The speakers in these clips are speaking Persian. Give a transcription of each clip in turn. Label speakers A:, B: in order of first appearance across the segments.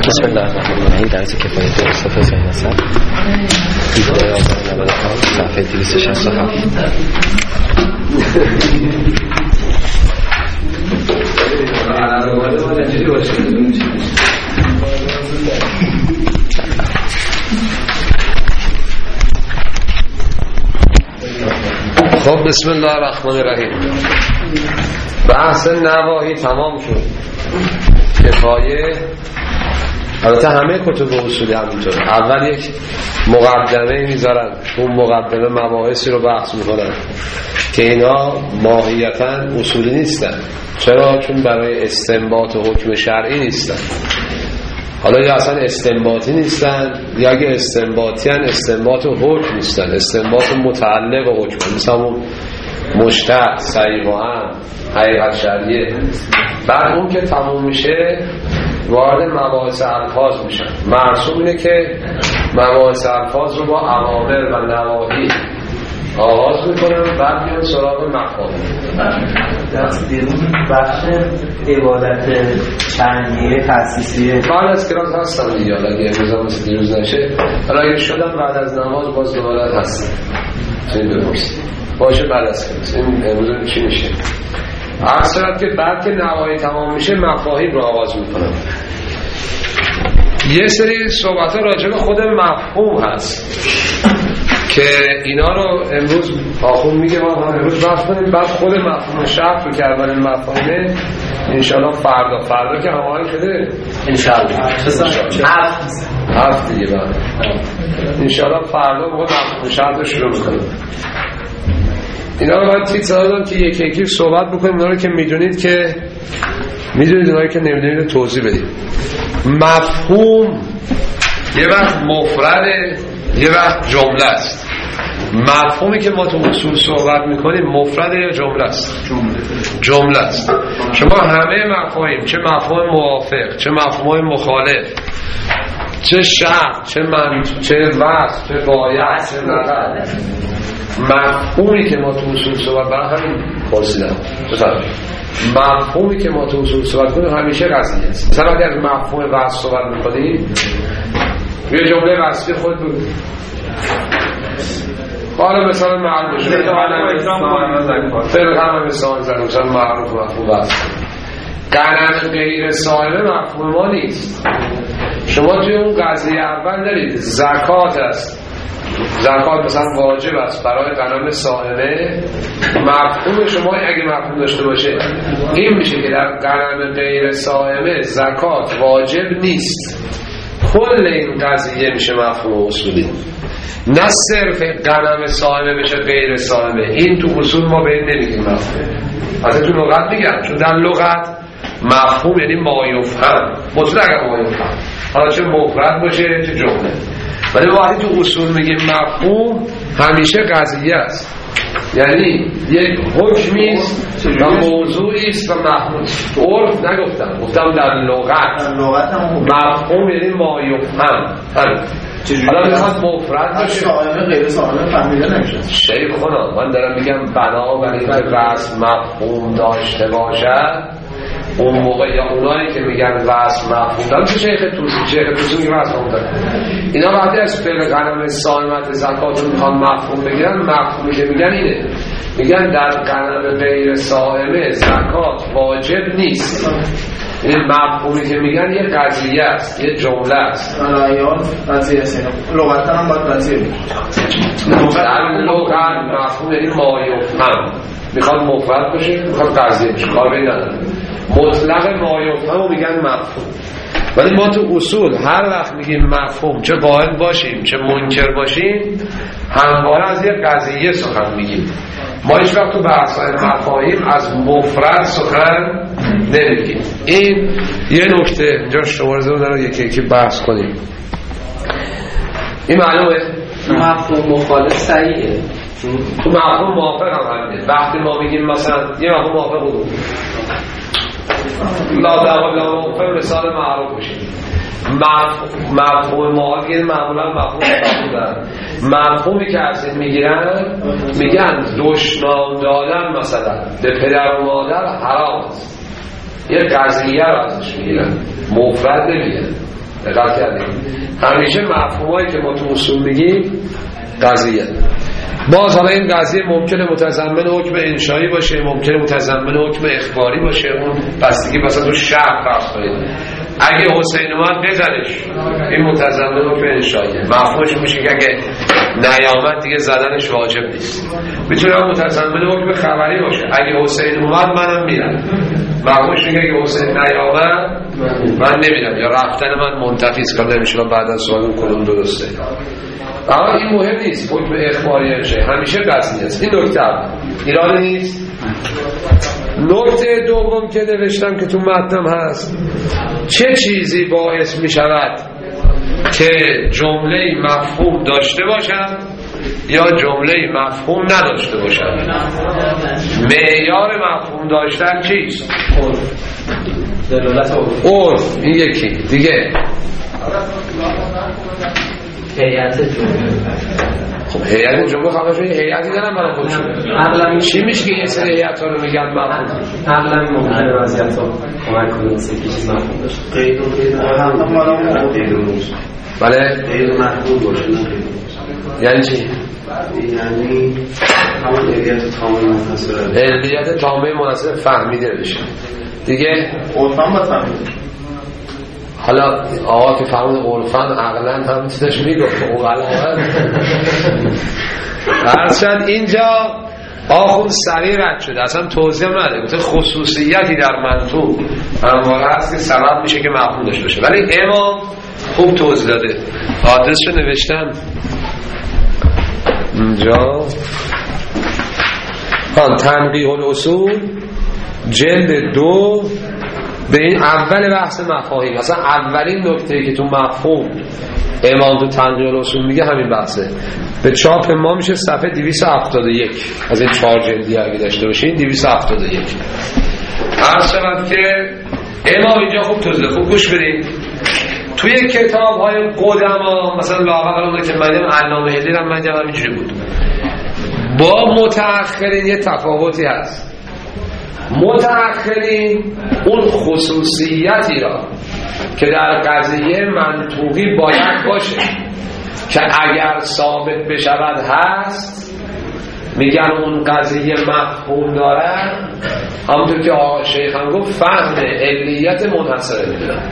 A: بسم الله الرحمن الرحیم. درس کفایت اصطفا زین نصب دیدهای آزار نبادان صفحه 267.
B: خب بسم الله الرحمن الرحیم. بحث نواهی تمام شد. کفایه البته همه کتب اصولی همینطور اول یک مقدمه میذارن، اون مقدمه مباحثی رو بحث میکنن که اینا ماهیتاً اصولی نیستن. چرا؟ چون برای استنباط حکم شرعی نیستن. حالا یا اصلا استنباطی نیستن یا اگه استنباطی هن استنباط حکم نیستن، استنباط متعلق و حکم، مثل همون مشتق، صحیح و هم، حقیقت شرعیه. بعد اون که تموم میشه وارد مباحث الفاظ میشن. مرسوم اینه که مباحث الفاظ رو با اوامر و نواهی آغاز میکنن، بعد میان سراغ مفاهیم.
C: درست دیرون بخش عبادت چندیه تأسیسیه
B: بعد از کلاس هستم دیگه، حالا اگه امروز هم مثل دیروز نشه، حالا اگه شدم بعد از نماز باز دوباره هستم چنین بپرسید باشه. بعد از کلاس این امروز چی میشه؟ اکثرات که بعد که نواهی تمام میشه مفاهیم رو آغاز میکنن. یه سری صحبت ها راجع به خود مفهوم هست که اینا رو امروز آخون میگه ما امروز بحث کنیم. بعد خود مفهوم شرط رو کردن این مفاهیمه انشالله فردا که هماهنگ شده انشالله هفت دیگه بعد انشالله فردا با مفهوم شرط رو شروع میکنیم. اینا رو باید تیتر دادم که یکی صحبت بکنیم. اینا رو که میدونید که میدونید، اینا رو که نمیدونید توضیح بدید. مفهوم یه وقت مفرده یه وقت جمله است. مفهومی که ما تو اصول صحبت میکنیم مفرده یا جمله است؟ جمله است. شما همه مفاهیم، چه مفهوم موافق، چه مفهوم مخالف، چه شرط، چه وصف، چه باید، چه نقل، مفهومی که ما تو اصول صحبت برای همین پرسیدم مفهومی که ما تو اصول صحبت کنیم همیشه قضیه است. مثلا اگر از مفهوم وصف صحبت میکنیم یه جمله وصفی خود بگو. حالا مثلا معلوم شده فرقم مثال زنم مثلا معروف مفهوم وصف. قنم غیر صائمه مفهوم ما نیست. شما توی اون قضیه اول دارید زکات است، زکات مثلا واجب است برای قنم صائمه. مفهوم شما اگه مفهوم داشته باشه این میشه که در قنم غیر صائمه زکات واجب نیست. کل این قضیه میشه مفهوم اصولی، نه صرف قنم صائمه بشه غیر صائمه. این تو اصول ما به این نمیگیم مفهوم، از تو لغت میگم، چون در لغت مفهوم یعنی ما یفهم، مطلق ما یفهم، حالا چه مفرد باشه چه جمله. ولی وقتی تو اصول میگیم مفهوم همیشه قضیه است، یعنی یک حکمی است و موضوعی است و مفهوم. عرف نگفتم، گفتم در لغت مفهوم یعنی ما یفهم. حالا میخواد مفرد باشه
C: صائمه غیر صائمه فهمیده نمیشه.
B: شیخ خدا من دارم میگم بنابراین که رسم مفهوم داشته باشد اون موقع، یا اونایی که میگن وصف مفهوم دارن، چه شیخ توسی میگه وصف مفهوم دارن. اینا وقتی از فعل قنم صائمت زکات رو میخوان مفهوم بگیرن، مفهومی که میگن اینه، میگن در قنم غیر صائمه زکات واجب نیست. این مفهومی که میگن یه قضیه است، یه جمله است.
C: رایان قضیه است. لغت هم باید قضیه باشه.
B: در لغت مفهوم یعنی ما یفهم، میخواد مفرد باشه میخواد قضیه باشه، کار به این نداره. مطلق ما یفهم میگن مفهوم. ولی ما تو اصول هر وقت میگیم مفهوم، چه قائل باشیم چه منکر باشیم، همواره از یه قضیه سخن میگیم. ما هیچ وقت تو بحث‌های مفاهیم از مفرد سخن نمیگیم. این یه نکته اینجا شما رو یکی بحث کنیم. این معلومه
A: مفهوم مخالف صحیحه،
B: تو مفهوم موافق هم همینه. وقتی ما میگیم مثلا یه مفهوم موافق بود لا موافق مثال معروف بشیم. مفهوم معاد یعنی معمولا مفهوم دارن. مفهومی که از این میگن دشنام دادن مثلا به پدر و مادر حرام است، یه قضیه رو ازش میگیرن، مفرد نمیگن. دقت کردیم همیشه مفهومایی که ما تو اصول میگیم قضیه. باز حالا این قضیه ممکنه متضمن حکم انشایی باشه، ممکنه متضمن حکم اخباری باشه، اون بستگی مثلا تو شرط فرض کنید اگه حسین اومد بزنش، این متضمن حکم انشاییه. مفهومش میشه که اگه نیامد دیگه زدنش واجب نیست. میتونه متضمن حکم خبری باشه، اگه حسین اومد منم میرم. مفهومش میگه اگه حسین نیامد من نمیرم، یا رفتن من منتفی است که نمیشه بعد از سوال اون کدوم درسته. اما این مهم نیست، حکم اخباری انشایی همیشه قضیه است. این نکته ایراد نیست. نکته دوم که نوشتم که تو متنم هست، چه چیزی باعث می شود که جمله مفهوم داشته باشد یا جمله مفهوم نداشته باشد؟ معیار مفهوم داشتن چیست؟ عرف. این یکی دیگه
D: هیئت جمله.
B: خب هیئت جمله خواهشون یه هیئتی دارن برای خودشون. چی میشه که یه سری هیئت ها رو میگن مفهوم؟
D: عقلا ممکنه وضعیت ها کمک کنه سه چیز مفهوم داشته. غیر
B: بله
E: غیر محدود باشه.
B: یعنی چی؟
E: یعنی همون علیت تامه منحصره.
B: علیت تامه منحصره فهمیده بشه. دیگه
C: عرفان با فهمیده.
B: حالا آقا که فهمون عرفان عقلا هم چیزش میگفت اقلا هرچند اینجا آخون سریع رد شده، اصلا توضیح نده، گفته خصوصیتی در منطوق همواره هست که سبب میشه که مفهوم داشته باشه. ولی امام خوب توضیح داده. آدرس رو نوشتم اینجا، تنقیح الاصول جلد 2 به این اول بحث مفاهیم. مثلا اولین نکته‌ای که تو مفهوم امام تو تنقیح الاصول میگه همین بحثه. به چاپ ما میشه صفحه 271 از این 4 جلدی اگه داشته باشین 271. عرض شود که امام اینجا خوب توضیح، خوب گوش بدین. توی کتاب‌های قدما مثلا لااقل اون که من علامه هلی هم من همینجوری بود، با متأخرین یه تفاوتی هست. متأخرین اون خصوصیتی را که در قضیه منطوقی باید باشه که اگر ثابت بشود هست، میگن اون قضیه مفهوم داره. همونطور که آقا شیخ هم گفت فهم علیت منحصره میدونن.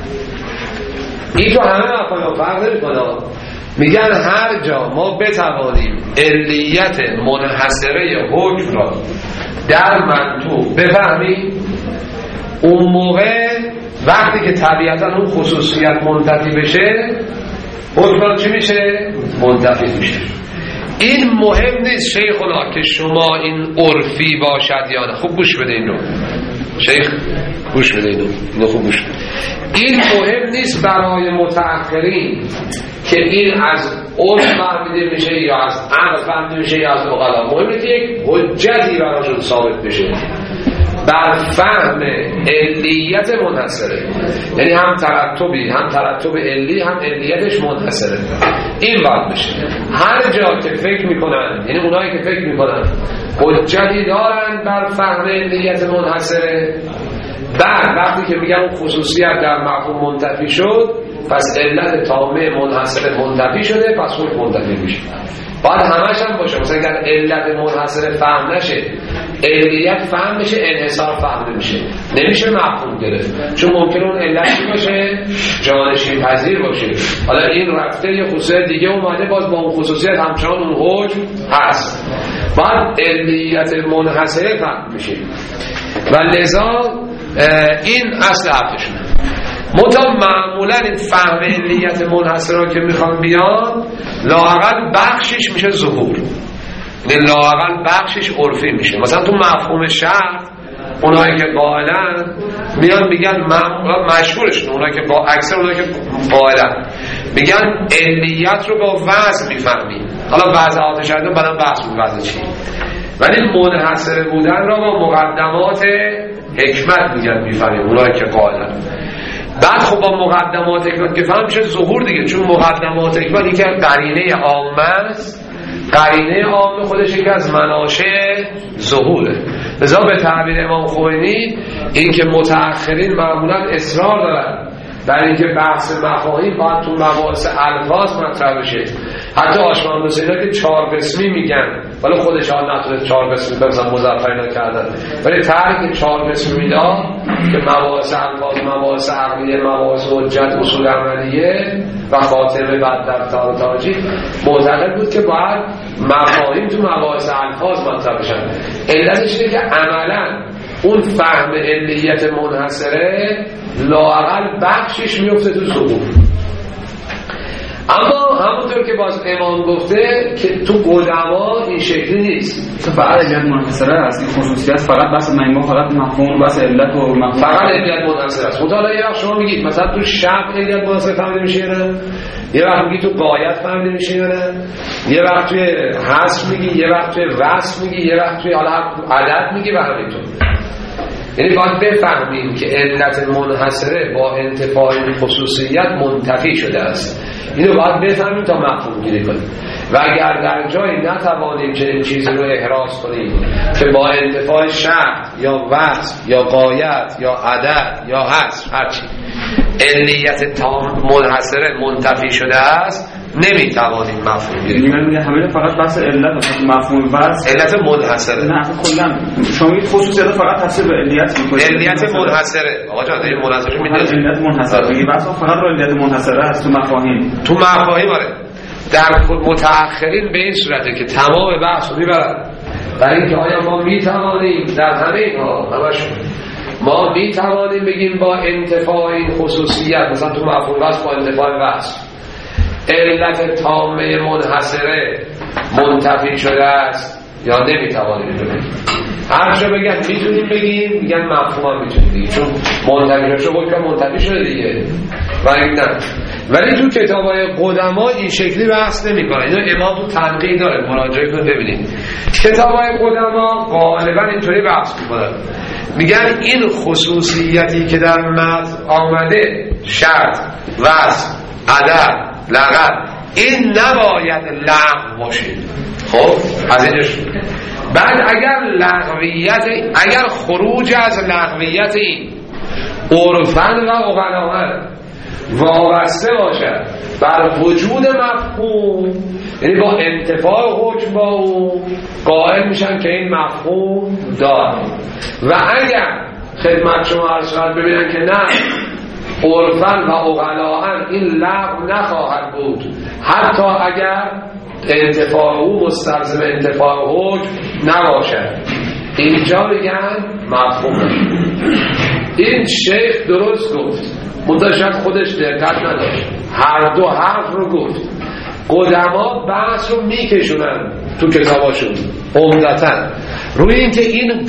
B: این تو همه مفاهیم فرق نمی‌کنه. میگن هر جا ما بتوانیم علیت منحصره حکم را در منطوق بفهمیم، اون موقع وقتی که طبیعتا اون خصوصیت منتفی بشه حکم چی میشه؟ منتفی میشه. این مهم نیست شیخونا که شما این عرفی باشد یا نه. خوب گوش بده اینو شیخ، گوش بده اینو خوب گوش بده. این مهم نیست برای متأخرین که این از عرف فهمیده میشه یا از عقل فهمیده میشه یا از عقلا. مهمه که یک حجتی براشون ثابت بشه بر فهم علیت منحصره، یعنی هم ترتب علی هم علیتش منحصره. این باید بشه. هر جا که فکر میکنن، یعنی اونایی که فکر میکنن حجتی دارن بر فهم علیت منحصره، بعد وقتی که میگن اون خصوصیت در مفهوم منتفی شد، پس علت تامه منحصره منتفی شده، پس حکم منتفی میشه. باید همش هم باشه. مثلا اگر علت منحصره فهم نشه، علیت فهم بشه، انحصار فهمده میشه، نمیشه مفهوم گرفت. چون ممکنه اون علتی باشه جانشین پذیر باشه، حالا این رفته یه خصوصیت دیگه اومده، باز با اون خصوصیت همچنان اون حکم هست. باید علیت منحصره فهم میشه و لذا این اصل حرفشونه. معمولا این فهم علیت منحصره که میخوان بیان لااقل بخشش میشه ظهور، لااقل بخشش عرفی میشه. مثلا تو مفهوم شرط اونایی که قائلن میان میگن مشهورشون، اونایی که اکثر اونایی که قائلن میگن علیت رو با وضع میفهمیم. حالا وضعات شرطه بعدم بحث بود وضع چی، ولی منحصره بودن را با مقدمات حکمت میگن میفهمیم اونایی که قائلن. بعد خب با مقدمات حکمت که فهم میشه ظهور دیگه، چون مقدمات حکمت یکی از قرینه عامه است. قرینه عامه خودش یکی از مناشأ ظهوره. لذا به تعبیر امام خمینی این که متأخرین معمولا اصرار دارن برای اینکه بحث مفاهیم باید تو مباحث الفاظ مطرح بشه. حتی آشمان حسینی که 4 قسمی میگن، ولی خودش ها نتونه 4 قسمی مثلا مظفر نکردن، ولی ترک 4 قسمی میداد که مباحث الفاظ، مباحث عقلیه، مباحث حجت، اصول عملیه و خاتمه بعد در تاجی، معتقد بود که باید مفاهیم تو مباحث الفاظ مطرح بشن. علتش اینه که عملا اون فهم علیت منحصره لااقل بخشش میفته تو ظهور. اما همونطور که باز امام گفته که تو قدما این شکلی نیست.
F: فقط علیت منحصره است، این خصوصیت فقط بس معنی، فقط مفهوم، بس علت و مفهوم،
B: فقط علیت منحصره است. مطالعه یه وقت شما میگید مثلا تو شرط علیت منحصره فهمیده میشه نه، یه وقت میگی تو غایت فهمیده میشه نه، یه وقت توی حذف میگی، یه وقت توی وصف میگی، یه وقت توی عدد میگی و همینطور. یعنی باید بفهمیم که علت منحصره با انتفاع خصوصیت منتفی شده است. اینو باید بفهمیم تا مفهوم گیری کنیم. و اگر در جایی نتوانیم چنین چیزی رو احراز کنیم که با انتفاع شرط یا وصف یا غایت یا عدد یا حذف هرچی علیت تام منحصره منتفی شده است، نمیتوانیم مفهوم گیری کنیم.
F: همه فقط بحث علت است، مفهوم وصف
B: علت منحصره
F: نه کلا شما میگید خصوصیت فقط تفسیر به علیت میکنید.
B: علیت منحصره آقا جان، این منحصره میدونید
F: علیت منحصره میگه بس فقط رو علیت منحصره است تو مفاهیم.
B: تو مفاهیم آره. در متأخرین به این صورته که تمام بحث رو میبرن برای اینکه آیا ما میتوانیم در همه اینها همشون ما میتوانیم بگیم با انتفاع این خصوصیت، مثلا تو مفهوم وصف با انتفاع وصف علت تامه منحصره منتفی شده است یا نمیتوانیم بگیم. هر چه بگن میتونیم بگیم، میگن مفهوم هم میتونیم بگیم چون منتفی شده بود که منتفی شده دیگه و این نه. ولی تو کتابای قدما این شکلی بحث نمی‌کنه. اینو امام تو تنقیح داره، مراجعه کنید ببینید. کتابای قدما غالبا اینطوری بحث می‌کنن، میگن این خصوصیتی که در متن آمده شرط، وصف، عدد، لغت، این نباید لغو باشه. خب از اینش بعد اگر خروج از لغویت این عرفاً و اقلاً وابسته باشد بر وجود مفهوم، یعنی با انتفاع حکم با اون قائل میشن که این مفهوم داره. و اگر خدمت شما عرض شد ببینن که نه عرفاً و اقلاً این لغو نخواهد بود، حتی اگر انتفاع او مستلزم انتفاع حکم نباشد، اینجا میگن مفهومه. این شیخ درست گفت، متشکر خودش دقت نداشت، هر دو حرف رو گفت. قدما بحث رو میکشونن تو کتاباشون عمدتاً روی اینکه این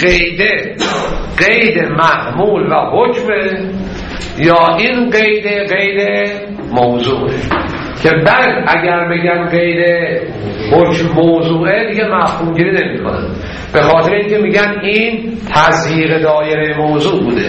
B: قید محمول و حکمه یا این قید موضوعه، که بعد اگر بگن قید حکم موضوعه دیگه مفهوم گیری نمی کنن، به خاطر اینکه میگن این تضییق دایره موضوع بوده،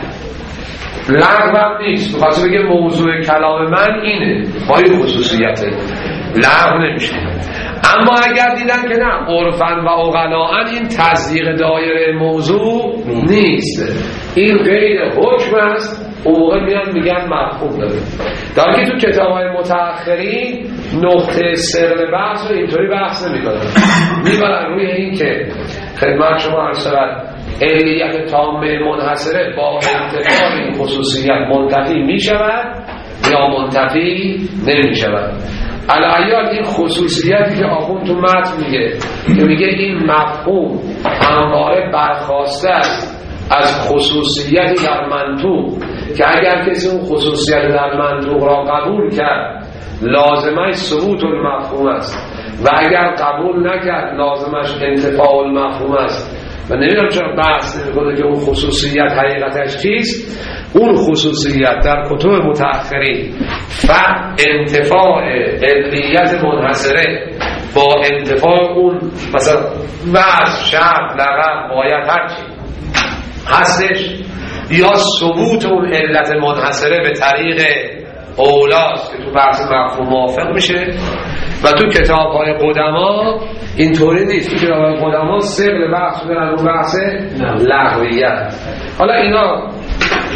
B: لغو هم نیست. بخاطر بگه موضوع کلام من اینه با این خصوصیته، لغو نمیشه. اما اگر دیدن که نه عرفاً و اقلاً این تضییق دایره موضوع نیست، این غیر حکم است، اون موقع میگن مفهوم داره. در که تو کتاب‌های متأخرین نقطه سر بحث رو اینطوری بحث نمی‌کنن، میبرن روی این که خدمت شما عرض شود علیت تامه منحصره با انتفاع این خصوصیت منتفی میشود یا منتفی نمیشود. الایال این خصوصیتی که آخوند تو متن میگه که میگه این مفهوم همواره برخواسته است از خصوصیتی در منطوق که اگر کسی اون خصوصیت در منطوق را قبول کرد لازمش ثبوت المفهوم است و اگر قبول نکرد لازمش انتفاع المفهوم است. و نمیدونم چرا بحث نمی‌کنه که اون خصوصیت حقیقتش چیست. اون خصوصیت در کتب متأخرین انتفاع علیت منحصره با انتفاع اون مثلا وضع، شرط، لغت، غایت هرچی هستش یا ثبوت اون علت منحصره به طریق اولاست که تو بحث مفهوم موافق میشه. و تو کتاب‌های قدما اینطوری نیست. تو کتاب‌های قدما صقل بحث می‌کنن رو بحث لغویت. حالا اینا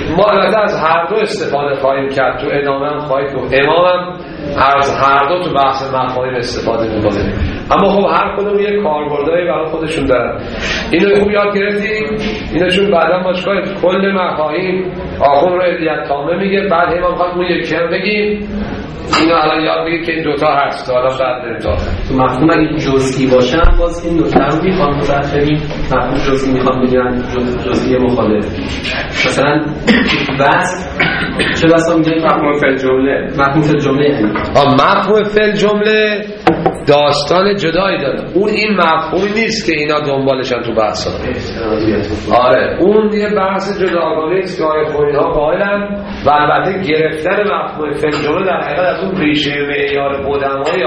B: ما البته از هر دو استفاده خواهیم کرد، تو ادامه هم خواهید گفت، امامم از هر دو تو بحث مفاهیم استفاده میکنه، اما خب هر کدوم یه کاربردی برای خودشون دارن. اینو خوب یاد گرفتیم، اینو چون بعدا باشگاه کل مفاهیم آخون رو علیت تامه میگه، بعد هم خواهد اون یکی هم بگیم اینو الان یاد بگید که این دوتا هست، حالا بعد بریم تا
D: تو مفهوم اگه جزئی باشن باز این نکته رو میخوام متأخرین مفهوم جزئی میخوام بگیرن جزئی مخالف. مثلا بس چه بسا میگه مفهوم فعل جمله، مفهوم فعل جمله
B: مفهوم فعل جمله داستان جدایی داره، اون این مفهومی نیست که اینا دنبالشن تو بحث ها. آره اون یه بحث جداگانه است که آیه خوینها قائلن و البته گرفتن مفهوم فعل جمله در حقیقت از اون ریشه معیار قدمایی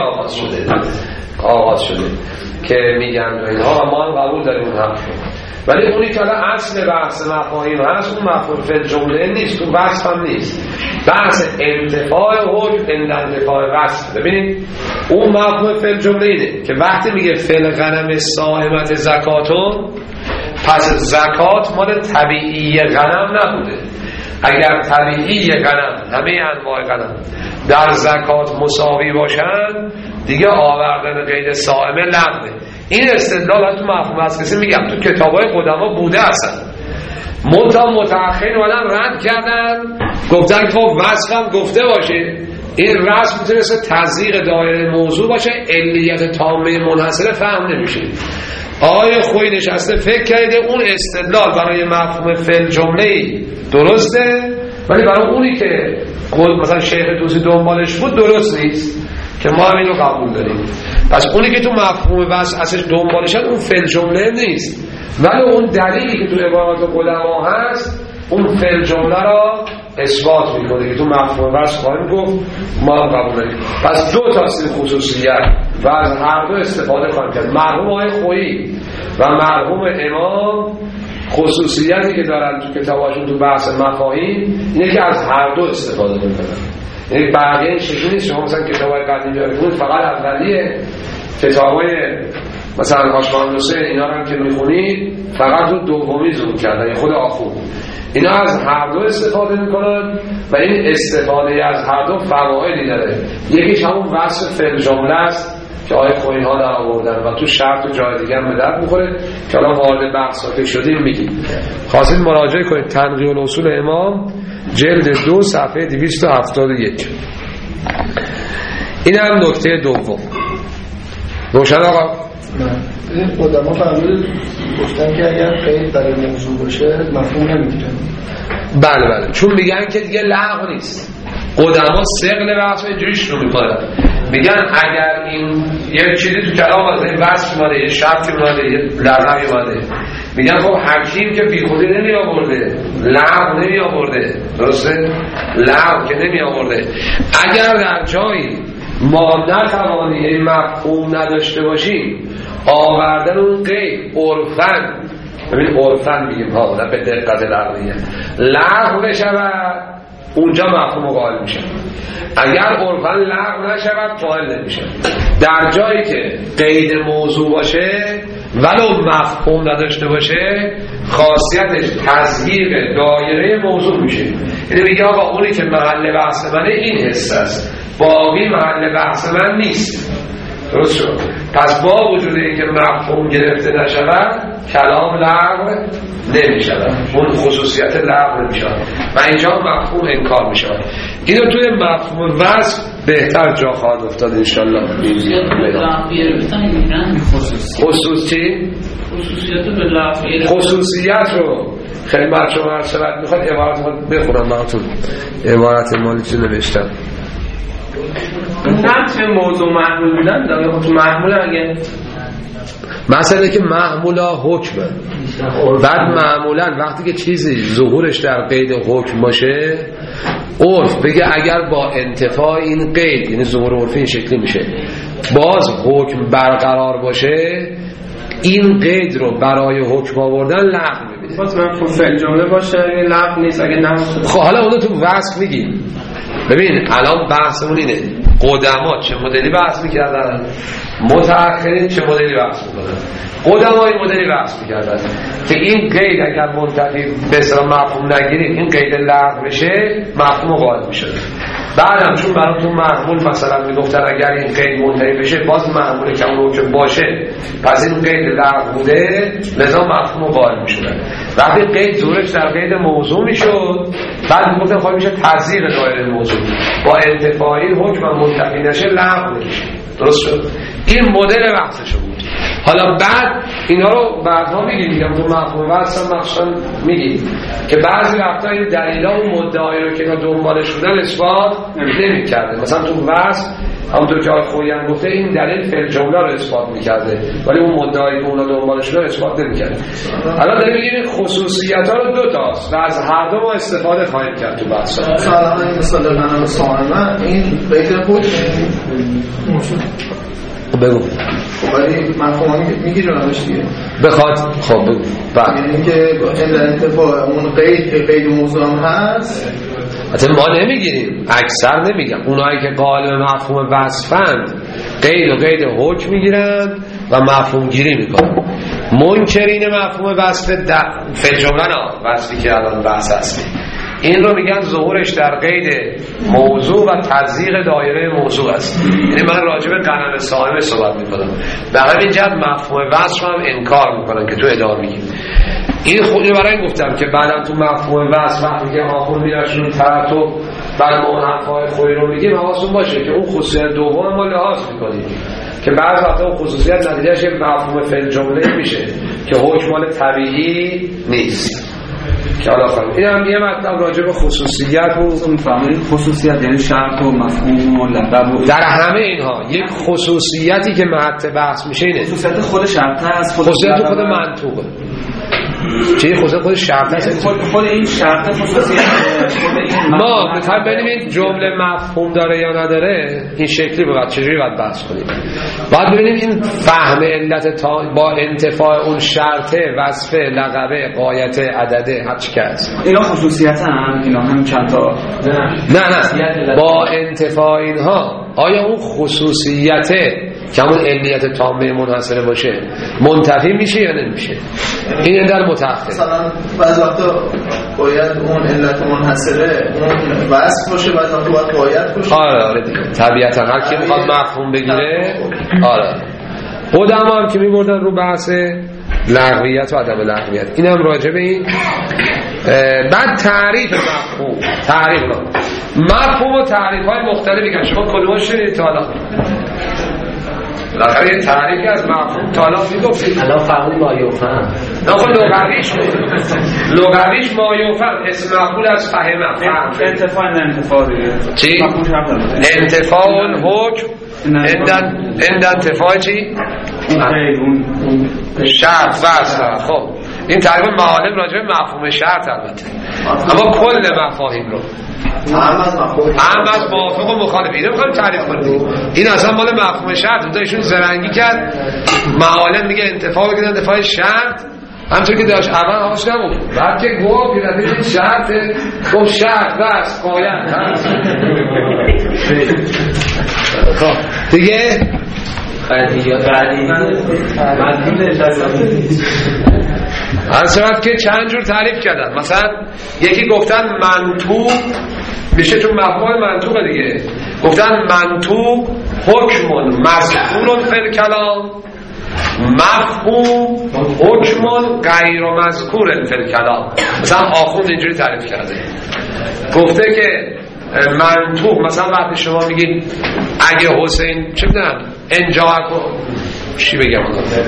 B: آغاز شده که میگن اینها و ما هم قبول داریم اون حرف، ولی اونی که اصل بحث مفاهیم هست اون مفهوم فعل جمله نیست، اون بحث هم نیست، بحث انتفاع حکم عند انتفاع وصف. ببینید اون مفهوم فعل جمله اینه که وقتی میگه فعل غنم صائمت زکاتون، پس زکات مال طبیعی غنم نبوده. اگر طبیعی غنم همه انواع غنم در زکات مساوی باشن دیگه آوردن قید صائمه لغوه. این استدلال تو مفهوم از کسی میگم تو کتابای قدما بوده اصلا، متأخرین اومدن رد کردن، گفتن خب وصفم گفته باشه، این رسم میتونست تضییق دایره موضوع باشه، علیت تامه منحصره فهم نمیشه. آقای خویی نشسته فکر کرده اون استدلال برای مفهوم فعل جمله درسته، ولی برای اونی که مثلا شیخ توسی دنبالش بود درست نیست، که ما هم اینو قبول داریم. پس اونی که تو مفهوم وصف اصلش دنبالشن اون فعل جمله نیست، ولی اون دلیلی که تو عبارات قدما هست اون فعل جمله را اثبات میکنه که تو مفهوم وصف خواهیم گفت، ما هم قبول داریم. پس دو تا خصوصیت و از هر دو استفاده خواهیم کرد. مرحوم آقای خویی و مرحوم امام خصوصیتی که دارن تو کتاباشون تو بحث مفاهیم اینه که از هر دو استفاده میکنن. یعنی بقیه این شکلی نیست. شما مثلا کتابای قدیمی بود فقط اولیه، کتابای مثلا هاشماندوسه اینا رو که میخونید فقط رو دومی زوم کردن، خود آخور اینا از هر دو استفاده میکنن و این استفاده از هر دو فوایدی داره. یکیش همون وصف فعل جمله است که آیه خوینها در آوردن و تو شرط و جای دیگه هم به درد میخوره که الان وارد بحث شدیم میگیم. خواستید مراجعه کنید تنقیح الاصول امام جلد 2 صفحه 271. این هم نکته دوم. روشن آقا؟
C: این قدما فرمود گفتن که اگر قید برای موضوع باشه مفهوم نمیگیره.
B: بله چون میگن که دیگه لغو نیست. قدما ثقل بحث اینجوریش رو میکنن، میگن اگر این یه چیزی تو کلام از این وصف اومده، یه شرطی اومده، یه لغوی اومده، میگن خب حکیم که بی خودی نمی آورده، لغو نمی آورده، درسته؟ لغو که نمی آورده. اگر در جایی ما نتوانی این مفهوم نداشته باشیم آوردن اون قید عرفاً، ببین عرفاً میگیم ها نه به دقت لغویه، لغو بشود اونجا مفهوم قائل میشه. اگر عرفاً لغو نشود قائل نمیشه. در جایی که قید موضوع باشه ولو مفهوم نداشته باشه خاصیتش تضییق دایره موضوع میشه. یعنی میگه آقا اونی که محل بحث منه این حس است، باقی محل بحث من نیست. درست شد؟ پس با وجود اینکه مفهوم گرفته نشود کلام لغو نمیشود، اون خصوصیت لغو نمیشود و اینجا مفهوم انکار میشود. اینو توی مفهوم وصف بهتر جا خواهد افتاد انشالله. خصوصیت رو خدمت شما عرض شود. میخواد عبارت بخونم براتون، عبارت مالیتون نوشتم.
D: نفس موضوع محمول بودن داره. خب محمول اگه
B: مثلا که محمولا حکمه، بعد معمولا وقتی که چیزی ظهورش در قید حکم باشه عرف بگه اگر با انتفاع این قید، یعنی ظهور عرفی این شکلی میشه، باز حکم برقرار باشه این قید رو برای حکم آوردن لغو میبینه.
D: باز من فعل جمله باشه لغو نیست اگه نه.
B: خب حالا اونو تو وصف میگیم. ببین الان بحثمون اینه قدما چه مدلی بحث میکردن، متأخرین چه مدلی بحث میکنن. قدما این مدلی بحث میکردن که این قید اگر منتفی به اصطلاح مفهوم نگیرید، این قید لغو بشه مفهوم قائل میشد. بعدم چون براتون معمول مثلا میگفتن اگر این قید منتهی بشه باز معمول که اون حکم باشه، پس این قید لغو بوده لذا مفهوم قائل میشدن. وقتی قید زورش در قید موضوع میشد، بعد میگفتن خواهی میشه تضییق دایره موضوع، با انتفاعی حکم منتفی نشه لغو میشه. درست شد؟ این مدل بحثش بود. حالا بعد اینا رو بعدها میگیم تو مفهوم واسه مخصوصا میگیم که بعضی وقتا این دلیلا و مدعایی رو که اینا دنبالش بودن اثبات نمی‌کرده. مثلا تو واسه همونطور که آقای خویان گفته این دلیل فعل جمله رو اثبات می‌کرده ولی اون مدعایی که اونا دنبالش بودن اثبات نمی‌کرده. الان داریم میگیم خصوصیت‌ها رو دو تاست و از هر دو ما استفاده خواهیم کرد تو بحث.
C: مثلا این مثال من سوالم این غیر خود
B: بگو.
C: ولی مفهومی میگی جنابش دیگه
B: بخواد خب بگو.
C: یعنی که این انتفاع اون قید که قید موضوع هم هست
B: حتی ما نمیگیریم، اکثر نمیگم، اونایی که قائل به مفهوم وصفند قید و قید حکم میگیرن و مفهوم گیری میکنن. منکرین مفهوم وصف فی جمله وصفی که الان بحث هست این رو میگن ظهورش در قید موضوع و تضییق دایره موضوع است. یعنی من راجع به قلم صائمه صحبت میکنم، به همین جهت مفهوم وصف هم انکار میکنن که تو ادامه میگیم. این خودی برای این گفتم که بعدم تو مفهوم وصف وقتی که آخون میرشون ترتب بعد ما اون حرفای خوبی رو میگیم حواستون باشه که اون خصوصیت دوم ما لحاظ میکنیم که بعض وقتا اون خصوصیت نتیجهش مفهوم فعل جمله میشه که حکم مال طبیعی نیست. که حالا خواهیم این هم یه مطلب راجع به خصوصیت بود.
F: میفهمید خصوصیت یعنی شرط و مفهوم و لقب
B: در همه اینها یک خصوصیتی که محط بحث میشه اینه.
F: خصوصیت خود شرط هست،
B: خصوصیت خود منطوقه. چه خصوصیت خود شرط هست؟
F: خود این شرط خصوصیت
B: ما میخوایم ببینیم این جمله مفهوم داره یا نداره. این شکلی باید چجوری باید بحث کنیم. باید ببینیم این فهم علت با انتفاع اون شرطه، وصفه، لقبه، غایت، عدده، هر چی که هست.
F: اینا خصوصیت هم اینا هم چند تا
B: نه با انتفاع اینها آیا اون خصوصیته که همون علیت تامه منحصره باشه منتفی میشه یا نمیشه؟ این در متأخر
C: مثلا بعضی وقتا باید اون علت منحصره اون وصف باشه، بعضی وقتا باید باشه.
B: آره دیگه طبیعتا هر کی میخواد مفهوم بگیره. آره خودم هم که میبردن رو بحث لغویت و عدم لغویت. این هم راجع به این. بعد تعریف مفهوم، مفهوم و تعریف های مختلفی که شما کلمه شدید تا حالا بالاخره یه تعریفی از مفهوم تا حالا میگفتید.
D: الان فهمون مایوفهم
B: نخون لغویش مایوفهم اسم مفعول از فهمه.
F: انتفاع نه انتفاع دیگه
B: چی؟ انتفاع اون حکم اندن انتفاع چی؟ شرط وصل. خب این تعریف معالم راجع به مفهوم شرط البته، اما کل مفاهیم رو هم از موافق و مخالف اینو میخوایم تعریف کنیم. این اصلا مال مفهوم شرط بود، ایشون زرنگی کرد معالم میگه انتفاع بگید انتفاع شرط همچون که داشت اول هاش نبود، بعد که گوه پیرده شرط گفت شرط بس قایت خب دیگه
D: بعدی
B: از شرط که چند جور تعریف کردن. مثلا یکی گفتن منطوق میشه تو مفهوم منطوق دیگه، گفتن منطوق حکمون مذکورون فی الکلام، مفهوم حکمون غیر مذکور فی الکلام. مثلا آخوند اینجوری تعریف کرده، گفته که منطوق مثلا وقتی شما میگید اگه حسین چه میدونم چی بگم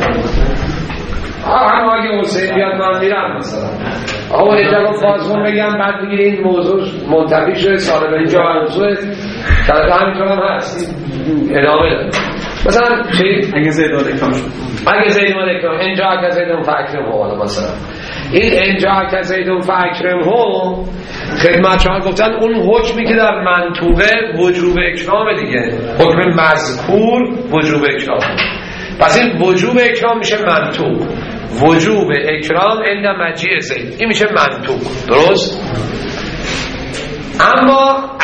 B: هم اگه حسین بیاد من میرم مثلا آقا اینجا فازمون بگم بعد بگید این موضوع منتفی شده ساله به اینجا موضوع طرف همینطور هم هست ادامه داره. مثلا چی؟
F: اگه زید و اکرام شد
B: اگه زید و اکرام انجا که زیدون فاکرم هو مثلا این انجا که زیدون فاکرم هو خدمت شما گفتن اون حکمی که در منطوقه وجوب اکرام دیگه، حکم مذکور وجوب اکرام. پس این وجوب اکرام میشه منطوق، وجوب اکرام عند مجیء زید این میشه منطوق. درست؟ اما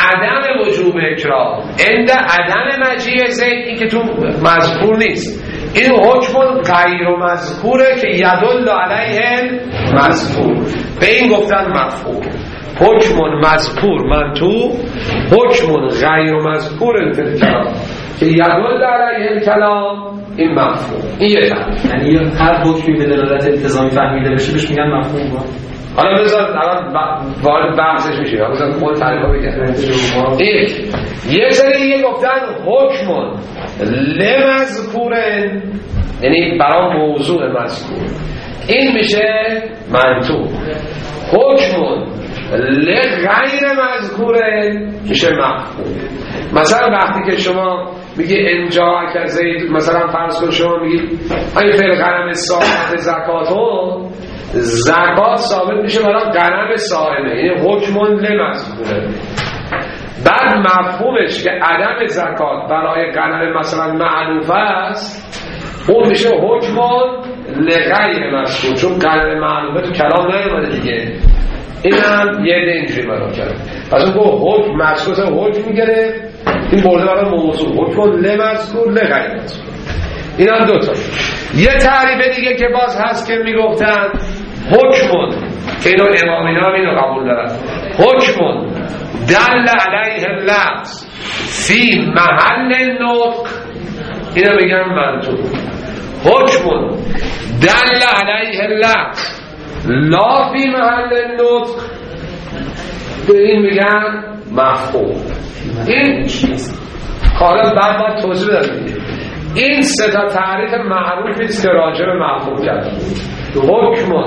B: عدم وجوب اکراه عند عدم مجیء زید، این که تو مذکور نیست، این حکم غیر مذکوره که یدل علیه مذکور، به این گفتن مفهوم. حکم مذکور منطوق، حکم غیر مذکور فی الکلام که یدل علیه الکلام، این مفهوم. این یه تعریف.
D: یعنی هر حکمی به دلالت التزامی فهمیده بشه بهش میگن مفهوم.
B: حالا بذار الان وارد بحثش میشه، مثلا خود تعریفا بگم. یه سری گفتن حکم لمذکورن، یعنی برای موضوع مذکور، این میشه منطوق. حکم لغیر مذکورن میشه مفهوم. مثلا وقتی که شما میگی انجا که زید، مثلا فرض کن شما میگی این فعل غنم صاحب زکاتو، زکات ثابت میشه برای غنم صاحبه، یعنی حکم لمذکوره. بعد مفهومش که عدم زکات برای غنم مثلا معلوف است، اون میشه حکم لغیر مذکور، چون غنم معلوفه تو کلام نیومده دیگه. این هم یه اینجوری برای کرد. پس اون گفت حکم مذکور حکم میگره، این برده برای موضوع حکم لمذکور لغیر مذکور. این هم دوتا. یه تعریف دیگه که باز هست که میگفتن حکم، که اینو امامینا هم اینو قبول دارن، حکم دل علیه اللفظ فی محل نطق، اینو میگن منطوق. حکم دل علیه اللفظ لا فی محل نطق، به این میگن مفهوم. این حالا بعد توضیح بدم. این سه تا تعریف معروفی است که راجع به مفهوم کردیم. حکم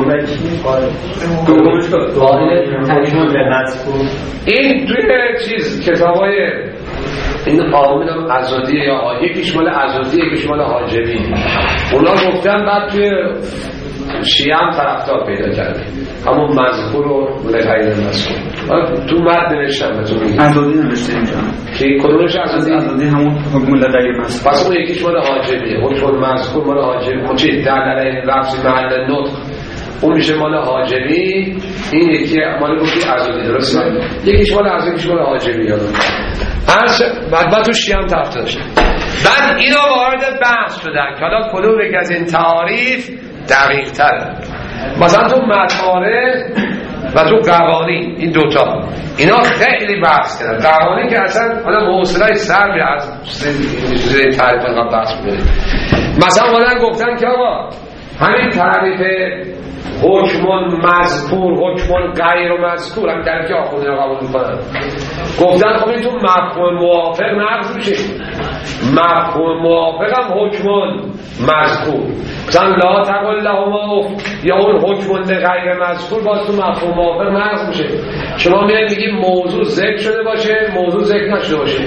B: این توی چیز کتابای این قانون ازادیه یا یکیش مال ازادیه یکیش مال حاجبی، اونا گفتن بعد توی شیعه هم طرفدار پیدا کرده همون مذکور و غیر مذکور. تو متن نوشتم بهتون میگم
F: ازادی نوشته اینجا
B: که کدومش ازادی
F: همون حکم غیر مذکور،
B: پس اون یکیش مال حاجبیه، حکم مذکور مال حاجبی، چی در علیه لفظ محل نطق اون میشه مال حاجبی، این یکی مال گفتی ازادی، درسته؟ یکیش مال ازادی یکیش مال حاجبی. بعد تو شیعه هم طرفدار داشتن. بعد اینا وارد بحث شدن که حالا کدوم یک از این تعاریف دقیق تره. مثلا تو مطالعه و تو قوانین، این دوتا اینا خیلی بحث کردن. قوانین که اصلا حالا موصله سر به از چیزای تعریف انقدر بحث می‌کنه. مثلا اومدن گفتن که آقا همین تعریف حکم مذکور حکم غیر مذکور هم در که آخوندی رو قبول میکنن، گفتن خب این تو مفهوم موافق نقض میشه. مفهوم موافق هم حکم مذکور، مثلا لا تقل لهما اف، یا اون حکم غیر مذکور باز تو مفهوم موافق نقض میشه. شما میاد میگی موضوع ذکر شده باشه، موضوع ذکر نشده باشه،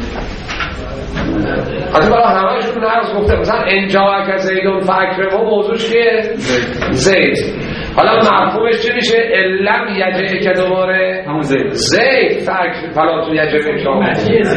B: از برای همه‌شون نقض گفته. مثلا انجا که زیدون فاکرمه موضوعش که زید، حالا مفهومش چی میشه؟ علم یجه که دوباره زید فاکر پلاتو یجه بکنه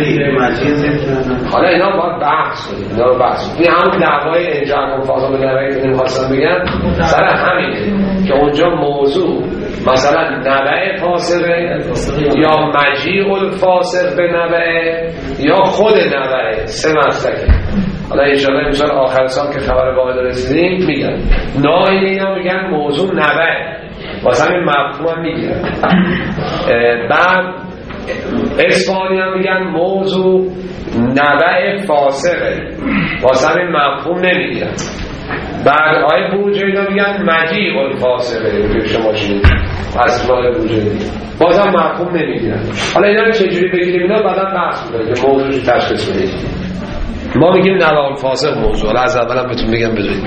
B: حالا اینا باید بحث کنیم، اینا رو بحث کنیم. این همون دعوای انجا کن فاضا به نوعی که نمیخواستم بگن سر همینه که اونجا موضوع مثلا نوع فاسقه یا مجیع الفاسق به نوع یا خود نوع، سه مسئله. حالا انشاءالله امسال آخر سال که خبر واحد رسیدیم میگن نایل اینا میگن موضوع نوع، واسه همین مفهوم هم میگن. بعد اسپانی هم میگن موضوع نوع فاسقه، واسه همین مفهوم نمیگن. بعد آیه بروجه اینا میگن مجیع الفاسقه که شما شدید اصفال بروجه بازم مفهوم نمیگیرن. حالا اینا رو چجوری بگیریم اینا بعدا بحث میکنیم که موضوعش تشخیص بدیم. ما میگیم نوع الفاسق موضوع، حالا از اولم بهتون میگم بدونید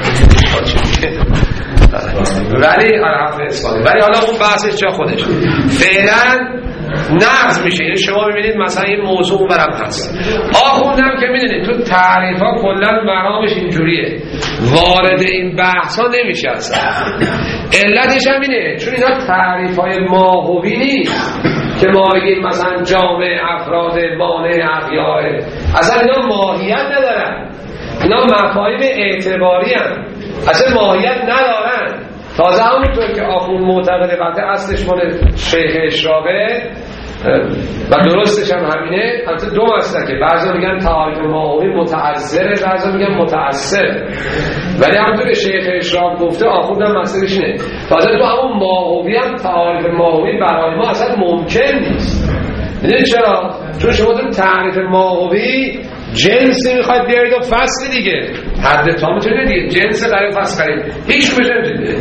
B: ولی حرف اسپانی، ولی حالا اون بحثش جا خودش فعلا نقض میشه. یعنی شما میبینید مثلا این موضوع برام هست، آخوندم که میدونید تو تعریف ها کلا برامش اینجوریه، وارد این بحث ها نمیشه اصلا. علتش هم اینه چون اینا تعریف های ماهوی نیست که ما بگیم مثلا جامع افراد مانع اغیار، اصلا اینا ماهیت ندارن، اینا مفاهیم اعتباری هم اصلا ماهیت ندارن. تازه همونطور که آخوند معتقده وقتی اصلش مال شیخ اشراقه، و درستش هم همینه. البته دو مسلکه، بعضا میگن تعاریف ماهوی متعذره، بعضا میگن متعثر، ولی همونطور که شیخ اشراف گفته آخوندم مسئلهش اینه تازه تو همون ماهوی هم تعاریف ماهوی برای ما اصلا ممکن نیست. میدونید چرا؟ چون شما تو تعریف ماهوی جنسی میخواید بیارید و فصل دیگه حد تا میتونید دیگه جنس قریب فصل قریب هیچ میتونید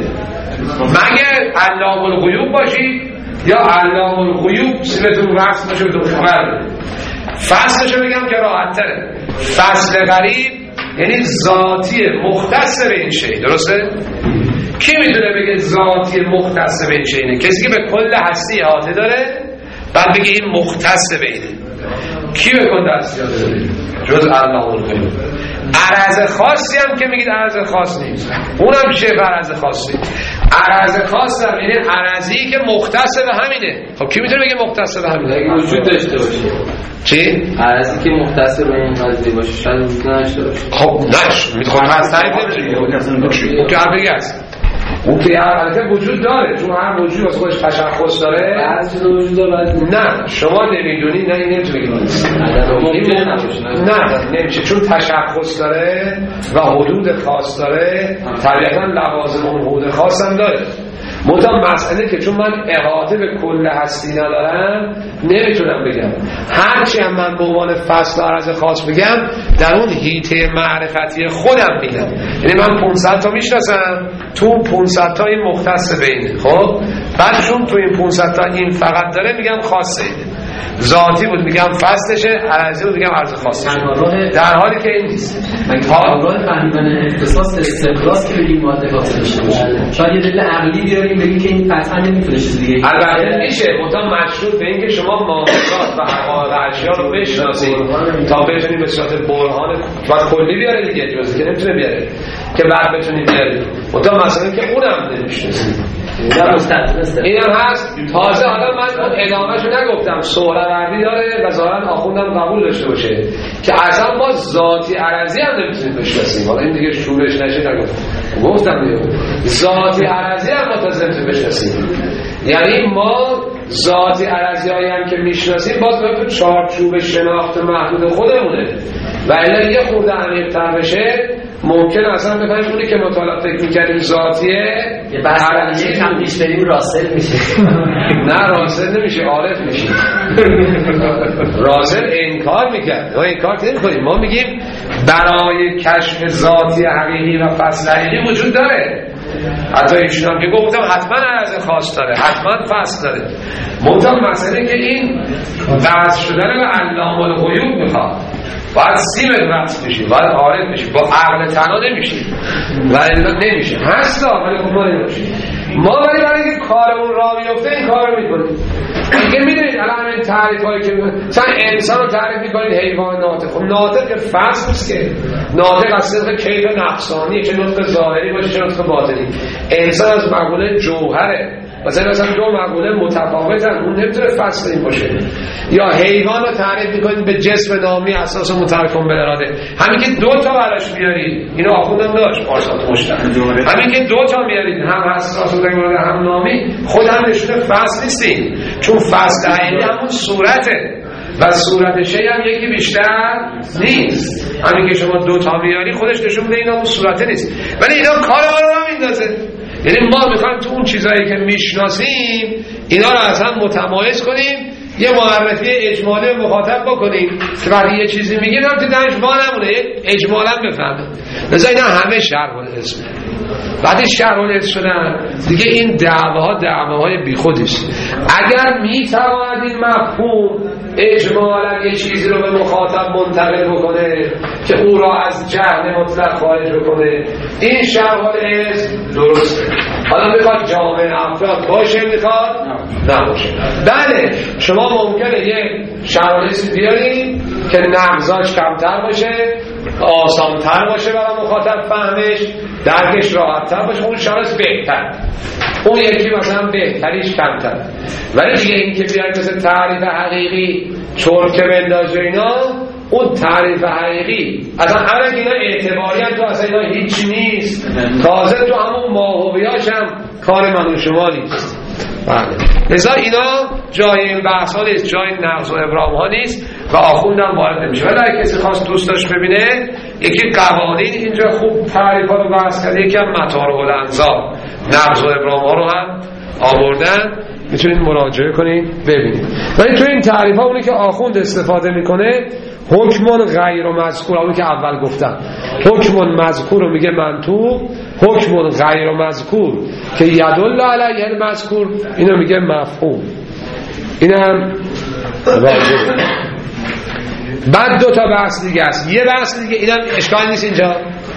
B: مگه علام الغیوب باشید یا علام الغیوب سیبتون رقص باشه بهتون خبر. فصلشو بگم که راحت تره. فصل قریب یعنی ذاتی مختص به این شی. درسته؟ کی میتونه بگه ذاتی مختص به این شی اینه؟ کسی که به کل هستی احاطه داره بعد بگه این مختص به اینه. کی به کل هستی احاطه داره؟ جز علام الغیوب. عرض خاصی هم که میگید عرض خاص نیست، اونم شبه عرض خاصی. عرض خاص هم یعنی عرضی که مختص به همینه. خب کی میتونه بگه مختص به همینه؟
D: اگه وجود داشته باشه.
B: چی؟
D: عرضی که مختص به اون قضیه باشه شاید وجود نداشته باشه.
B: خب نش میخوام تصریف نمیشه که هم بگه هست اون که البته وجود داره، چون هر وجود از خودش تشخص داره.
D: بعضی چیزا وجود داره
B: نه شما نمیدونی، نه این نمیتونه بگید نه نمیشه، چون تشخص داره و حدود خاص داره، طبیعتا لوازم اون حدود خاص هم داره. منتها مسئله که چون من احاطه به کل هستی ندارم نمیتونم بگم. هرچی هم من به عنوان فصل و عرض خاص بگم در اون حیطه معرفتی خودم میگم. یعنی من 500 تا میشناسم، تو 500 تا این مختص بینه. خب بعد چون تو این 500 تا این فقط داره میگم خاصه اینه. ذاتی بود میگم فصلشه، عرضی بود میگم عرض خاصشه، در حالی که این نیست.
D: راه فهمیدن اختصاص استقراض که بگیم ماده خاص داشته باشه. شاید یه دلیل عقلی بیاریم بگیم که این قطعا نمیتونه چیز دیگه.
B: البته میشه، منتها مشروط به این که شما معاملات و حقایق اشیا رو بشناسید تا بتونید به صورت برهان و کلی بیاره دیگه، جزئی که نمیتونه بیاره که بعد بتونید بیارید. منتها مثلا که اونم نمیشناسید. اینم هست. تازه حالا من اون ادامهشو نگفتم، سهروردی داره و ظاهرا آخوندم قبول داشته باشه که اصلا ما ذاتی عرضی هم نمیتونیم بشناسیم. حالا این دیگه شورش نشه گفتم دیگه ذاتی عرضی هم ما تازه نمیتونیم بشناسیم. یعنی ما ذاتی عرضی هایی هم که میشناسیم باز باید تو چارچوب شناخت محدود خودمونه و الا یه خورده عمیق‌تر بشه ممکن اصلا بفهمیم اونی که مطالعه فکر می‌کردیم ذاتیه
D: یه بحث کم پیش بریم راسل میشه.
B: نه راسل نمیشه، عارف میشه. راسل انکار میکرد، ما انکار نمی‌کنیم، ما میگیم برای کشف ذاتی حقیقی و فصل حقیقی وجود داره. حتی ایشون هم که گفتم حتما عرض خاص داره، حتما فصل داره. منتها مسئله که این وصل شدن به علام الغیوب میخواد، باید سیمت وصل میشی، باید عارف میشی، با عقل تنها نمیشی و نمیشه هست ولی خب ما نمیشیم. ما ولی برای اینکه کارمون را بیفته این کار رو میکنیم دیگه. میدونید الان این تعریف هایی که مثلا انسان رو تعریف میکنید حیوان ناطق، خب ناطق که فصل نیست که، ناطق از صدق کیف نفسانی، چه نطق ظاهری باشه چه نطق باطنی. انسان از مقوله جوهره، مثلا دو مقوله متفاوتن، اون نمیتونه فصل این باشه. یا حیوان رو تعریف میکنید به جسم نامی اساس متحکم به اراده، همین که دو تا براش بیارید، اینو آخوندم داشت پارسال مشتر، همین که دو تا میارید هم اساس متحکم هم نامی خود هم نشونه فصل نیستین، چون فصل حقیقی همون صورته و صورت شی هم یکی بیشتر نیست. همین که شما دو تا میاری خودش نشون میده اینا اون صورته نیست، ولی اینا کار ما رو نمیندازه. یعنی ما میخوایم تو اون چیزایی که میشناسیم اینا رو از هم متمایز کنیم، یه معرفی اجمالی مخاطب بکنیم که وقتی یه چیزی میگیم هم تو دنش ما نمونه، اجمالا بفهمه. لذا اینا همه شرح الاسم. بعد شرح الاسم شدن دیگه این دعواهای بیخودیست. اگر میتواند این مفهوم اجمالا یه چیزی رو به مخاطب منتقل بکنه که او را از جهل مطلق خارج بکنه، این شرح الاسم درسته. حالا میخواد جامعه افراد باشه، میخواد نباشه. بله شما ممکنه یه شرح الاسم بیارید که نقضاش کمتر باشه، آسانتر باشه برای مخاطب فهمش، درکش راحت‌تر باشه، اون شرح بهتر، اون یکی مثلا بهتریش کمتر. ولی دیگه این که بیاید مثل تعریف حقیقی چرکه بندازه اینا، اون تعریف حقیقی اصلا اولا اینا اعتباری هم تو اصلا اینا هیچ نیست، تازه تو همون ماهویاش هم کار من و شما نیست. بله. لذا اینا جای این بحث ها نیست، جای نقض و ابرام ها نیست و آخوندم وارد نمیشه. ولی اگه کسی خواست دوست داشت ببینه، یکی قوانین اینجا خوب تعریف ها رو بحث کرده، یکی هم مطارق الانظار نقض و ابرام ها رو هم آوردن، میتونید مراجعه کنید ببینید. ولی تو این تعریف ها اونی که آخوند استفاده میکنه حکمون غیر مذکور، اونی که اول گفتم حکمون مذکور رو میگه منطوق، حکمون غیر مذکور که یدل علیه المذکور اینو میگه مفهوم. این هم واجبه. بعد دو تا بحث دیگه است. یه بحث دیگه اینم اشکال نیست اینجا،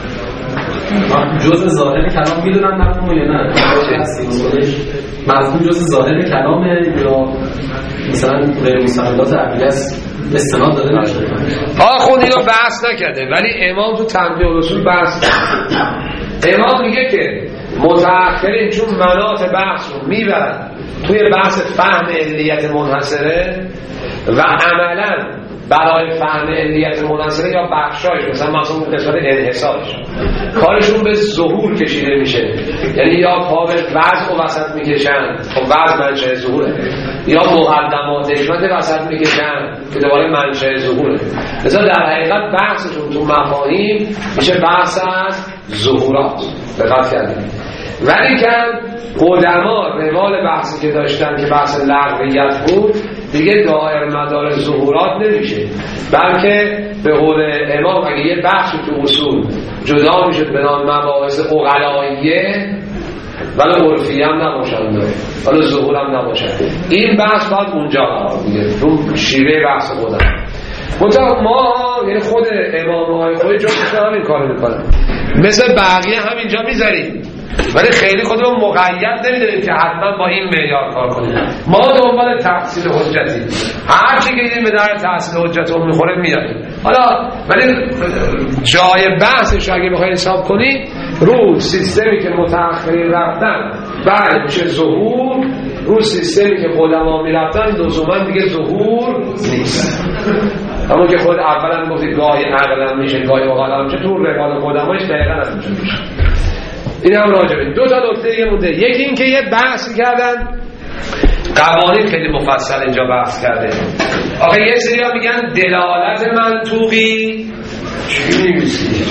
D: جزء ظاهر کلام میدونن مفهوم یا نه؟ مفهوم جزء ظاهر کلامه یا مثلا غیر مستندات عقلی است استناد داده نشه؟
B: آخوند اینو بحث نکرده، ولی امام تو تنبیه الاصول بحث امام میگه که متأخرین چون مناط بحث رو میبرن توی بحث فهم علیت منحصره و عملا برای فهم علیت منحصره یا بخشایش مثلا قسمت انحصارش کارشون به ظهور کشیده میشه، یعنی یا پا به وضع و وسط میکشن، خب وضع منشأ ظهوره، یا مقدمات حکمت وسط میکشن که دوباره منشأ ظهوره. لذا در حقیقت بحثشون تو مفاهیم میشه بحث از ظهورات. دقت کردید؟ ولی که قدما روال بحثی که داشتن که بحث لغویت بود دیگه دائر مدار ظهورات نمیشه، بلکه به قول امام اگه یه بخشی تو اصول جدا میشد به نام مباحث عقلائیه ولی عرفی هم نباشن ولی ظهور هم نباشن، این بحث باید اونجا قرار بگیره، رو شیوه بحث خودم. ما یعنی خود امام های خود جمعه همین کار میکنن، مثل بقیه همینجا میذاریم ولی خیلی خودمون مقید نمیدونیم که حتما با این معیار کار کنیم. ما دنبال تحصیل حجتی، هر چی که دیدیم به در تحصیل حجتمون میخوره میاریم. حالا ولی جای بحثش اگه بخواید حساب کنید رو سیستمی که متأخرین رفتن بعد میشه ظهور، رو سیستمی که قدما میرفتن لزوما دیگه ظهور نیست. اما که خود اولا گفتی گاهی عقلا میشه گاهی عقلا میشه، تو روال قدمایش دقیقا هم میشه. این هم راجبه دو تا نکته دیگه مونده. یکی این که یه بحثی کردن قوانین خیلی مفصل اینجا بحث کرده. آخه یه سری ها میگن دلالت منطوقی چی میگویی؟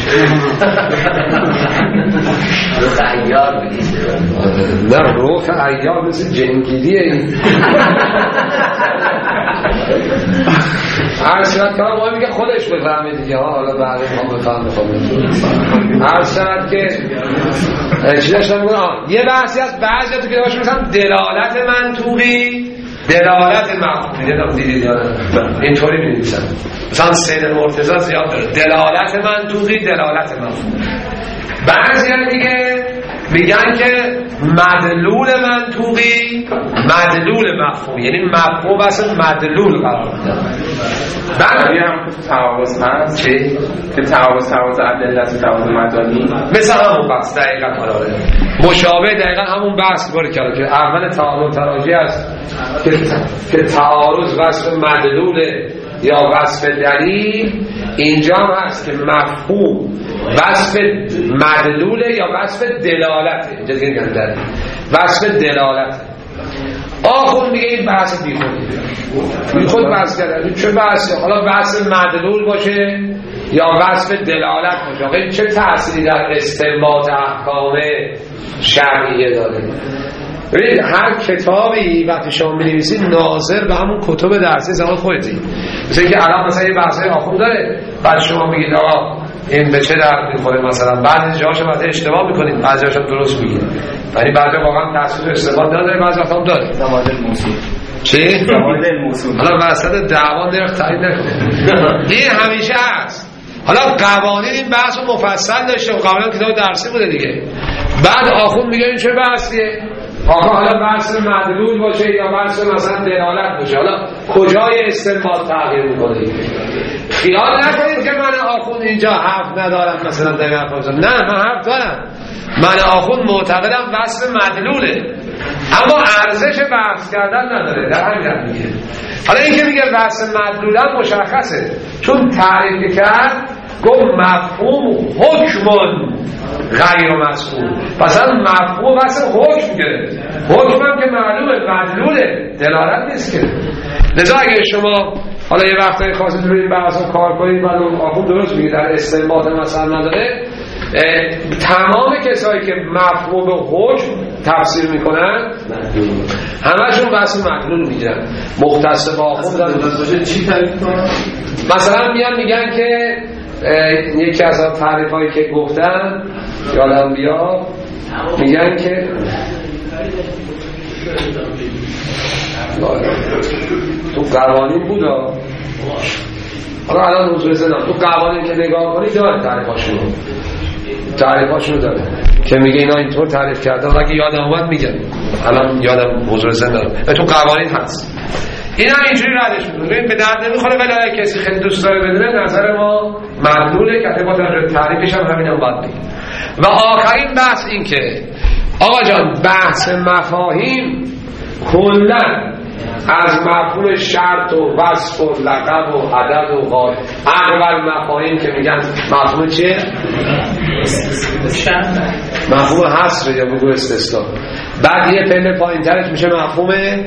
G: روح ایار بگید
B: نه روح ایار مثل جنگیدیه این هر شرط که ما میگه خودش بفهمه دیگه ها، حالا بعد ما بفهمه هر شرط که چی داشتم میگه یه بحثی از بعضی تو که داشت مثلا دلالت منطوقی دلالت مفهومی دیدید یا نه؟ اینطوری می‌نویسن مثلا سید مرتضی زیاد داره دلالت منطوقی دلالت مفهومی. بعضی هم دیگه میگن که مدلول منطوقی مدلول مفهومی، یعنی مفهوم اصلا مدلول قرار میده.
F: بعد هم تعارض هست
B: چی؟
F: که تعارض ادلت تعارض مدانی
B: مثل همون بحث دقیقا قراره مشابه دقیقا همون بحث باره کرده که اول تعارض تراجی است که تعارض وصف مدلول یا وصف دلیل، اینجا هم هست که مفهوم وصف مدلوله یا وصف دلالته. اینجا دیگه نگم دلیل وصف دلالته. آخون میگه این بحث بیخود بحث کرده. چه بحثی؟ حالا وصف مدلول باشه یا وصف دلالت باشه، آخه چه تأثیری در استنباط احکام شرعیه داره؟ ببینید هر کتابی وقتی شما می‌نویسید ناظر به همون کتب درسی زمان خودتی. مثلا که الان مثلا یه بحثای آخوند داره، بعد شما میگید آقا این به چه درد می‌خوره، مثلا بعضی جاهاشو مثلا اشتباه می‌کنید، بعضی جاهاشو درست میگید. یعنی بعضی واقعا تأثیر استفاده نداره، بعضی وقتا هم داره.
F: زواد الموصول
B: چی؟
F: زواد الموصول
B: حالا وسط دعوا درخت تایید نکنه. این همیشه هست. حالا قوانین این بحث رو مفصل داشته و قوانین کتاب درسی بوده دیگه. بعد آخوند میگه این چه بحثیه؟ آقا حالا بحث مدلول باشه یا بحث مثلا دلالت باشه، حالا کجای استنباط تغییر میکنه؟ خیال نکنید که من آخوند اینجا حرف ندارم مثلا در حرف نه، من حرف دارم. من آخوند معتقدم بحث مدلوله اما ارزش بحث کردن نداره. در همین میگه حالا این که میگه بحث مدلول هم مشخصه، چون تعریف کرد گفت مفهوم حکمون غیر مسئول. مثلا مفهوم واسه حکم گرفت، حکم هم که معلومه مدلوله، دلالت نیست که. لذا اگه شما حالا یه وقتایی خاصی روی این بحثا کار کنید بعد آخون درست میگه در استنباط مثلا نداره، تمام کسایی که مفهوم حکم تفسیر میکنن همشون بحث مدلول میگیرن. مختص با آخون دارن
C: چی تعریف کنن؟
B: مثلا میگن که یکی از تعریف هایی که گفتن یادم بیا میگن که تو قوانین بود حالا الان حضور زدم تو قوانین که نگاه کنی داره تعریفاشونو داره که میگه اینا اینطور تعریف کردن. اگه یادم اومد میگم الان یادم حضور زدم تو قوانین هست اینا اینجوری ردش میکنه به درد نمیخوره. ولی اگه کسی خیلی دوست داره بدونه نظر ما مدلوله که با تعریفش هم همین هم باید بگیم. و آخرین بحث این که آقا جان بحث مفاهیم کلن از مفهوم شرط و وصف و لقب و عدد و غایه اول مفاهیم که میگن مفهوم چیه؟ مفهوم حصر یا بگو استثناء. بعد یه پله پایین ترش میشه مفهوم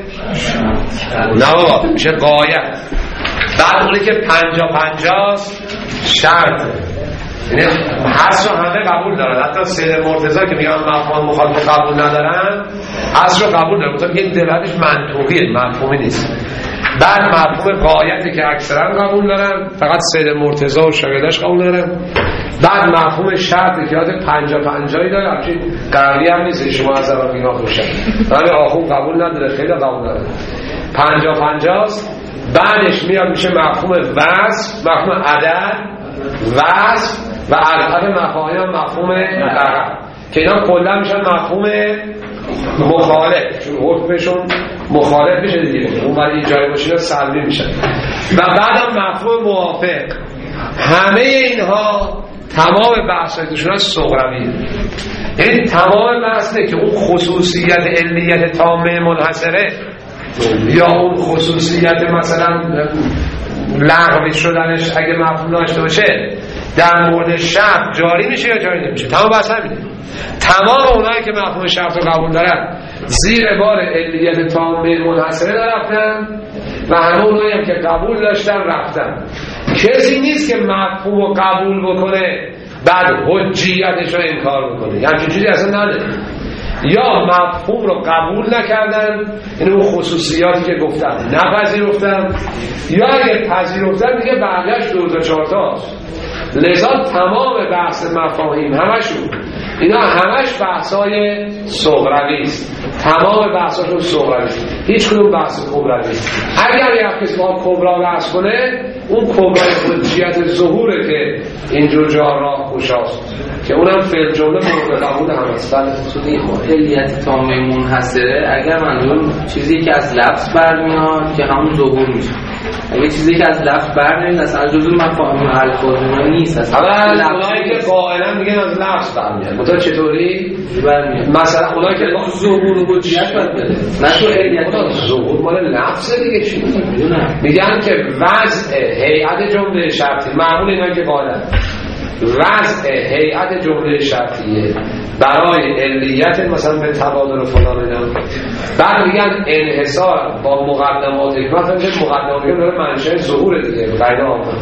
B: نه میشه غایت. بعد اونی که 50-50 شرطه، یعنی حصر رو همه قبول دارن، حتی سید مرتضی که میگن مفهوم مخالف قبول ندارن حصر رو قبول دارن، مثلا یک دلالتش منطقیه مفهومی نیست. بعد مفهوم غایتی که اکثرا قبول دارن فقط سید مرتضی و شاگرداش قبول دارن. بعد مفهوم شرطی که یاد 50-50 داره، همچین قراری هم نیست شما از اول نگاه کنید، ولی آخون قبول نداره خیلی قبول داره 50-50. بعدش میاد میشه مفهوم وصف، مفهوم عدد، وصف و البته مفاهیم مفهوم لقب که اینا کلا میشن مفهوم مخالف، چون حکمشون مخالف میشه دیگه، اون برای ایجای باشید سلبی میشن. و بعدم مفهوم موافق. همه اینها تمام بحثای توشون از صغرویه، یعنی تمام بحثه که اون خصوصیت علیت تامه منحصره یا اون خصوصیت مثلا لغوی شدنش اگه مفهوم داشته باشه در مورد شرط جاری میشه یا جاری نمیشه. تمام بحث همینه. تمام اونایی که مفهوم شرط رو قبول دارن زیر بار علیت تامه منحصره رفتن و همه اونایی هم که قبول داشتن رفتن. کسی نیست که مفهوم رو قبول بکنه بعد حجیتش رو انکار بکنه، یعنی چیزی اصلا نداره. یا مفهوم رو قبول نکردن، یعنی اون خصوصیاتی که گفتن نپذیرفتن، یا اگه پذیرفتن دیگه بقیه‌اش 2-4 تاست. لذا تمام بحث مفاهیم همشون اینا همش بحثای صغروی است، تمام بحثاشون صغروی است، هیچ کدوم بحث کبروی نیست. اگر یک کسی با کبرا بحث کنه اون کبرای حجیت ظهوره که اینجور جا راه خوشاست که اونم فعل جمله مورد قبول هم است.
G: علیت تامه منحصره اگر منظور چیزی که از لفظ برمیاد که همون ظهور میشه، اگه چیزی که از لفظ برمیاد اصلا جزو مفاهیم الفاظ نیست، اصلا
B: اونایی که قائلا میگن از لفظ برمیاد. مثلا چطوری
G: برمیاد؟
B: مثلا اونایی که ظهور و حجیت بده
G: نه تو علیت
B: ظهور مال لفظ دیگه چی میگن که وضع هیئت جمله شرطی، معمول اینا که قائلا وضع هیئت جمله شرطیه برای علیت مثلا به تبادل فلان اینا. بعد میگن انحصار با مقدمات حکمت، که مقدمات داره منشأ ظهور دیگه غیر آمد.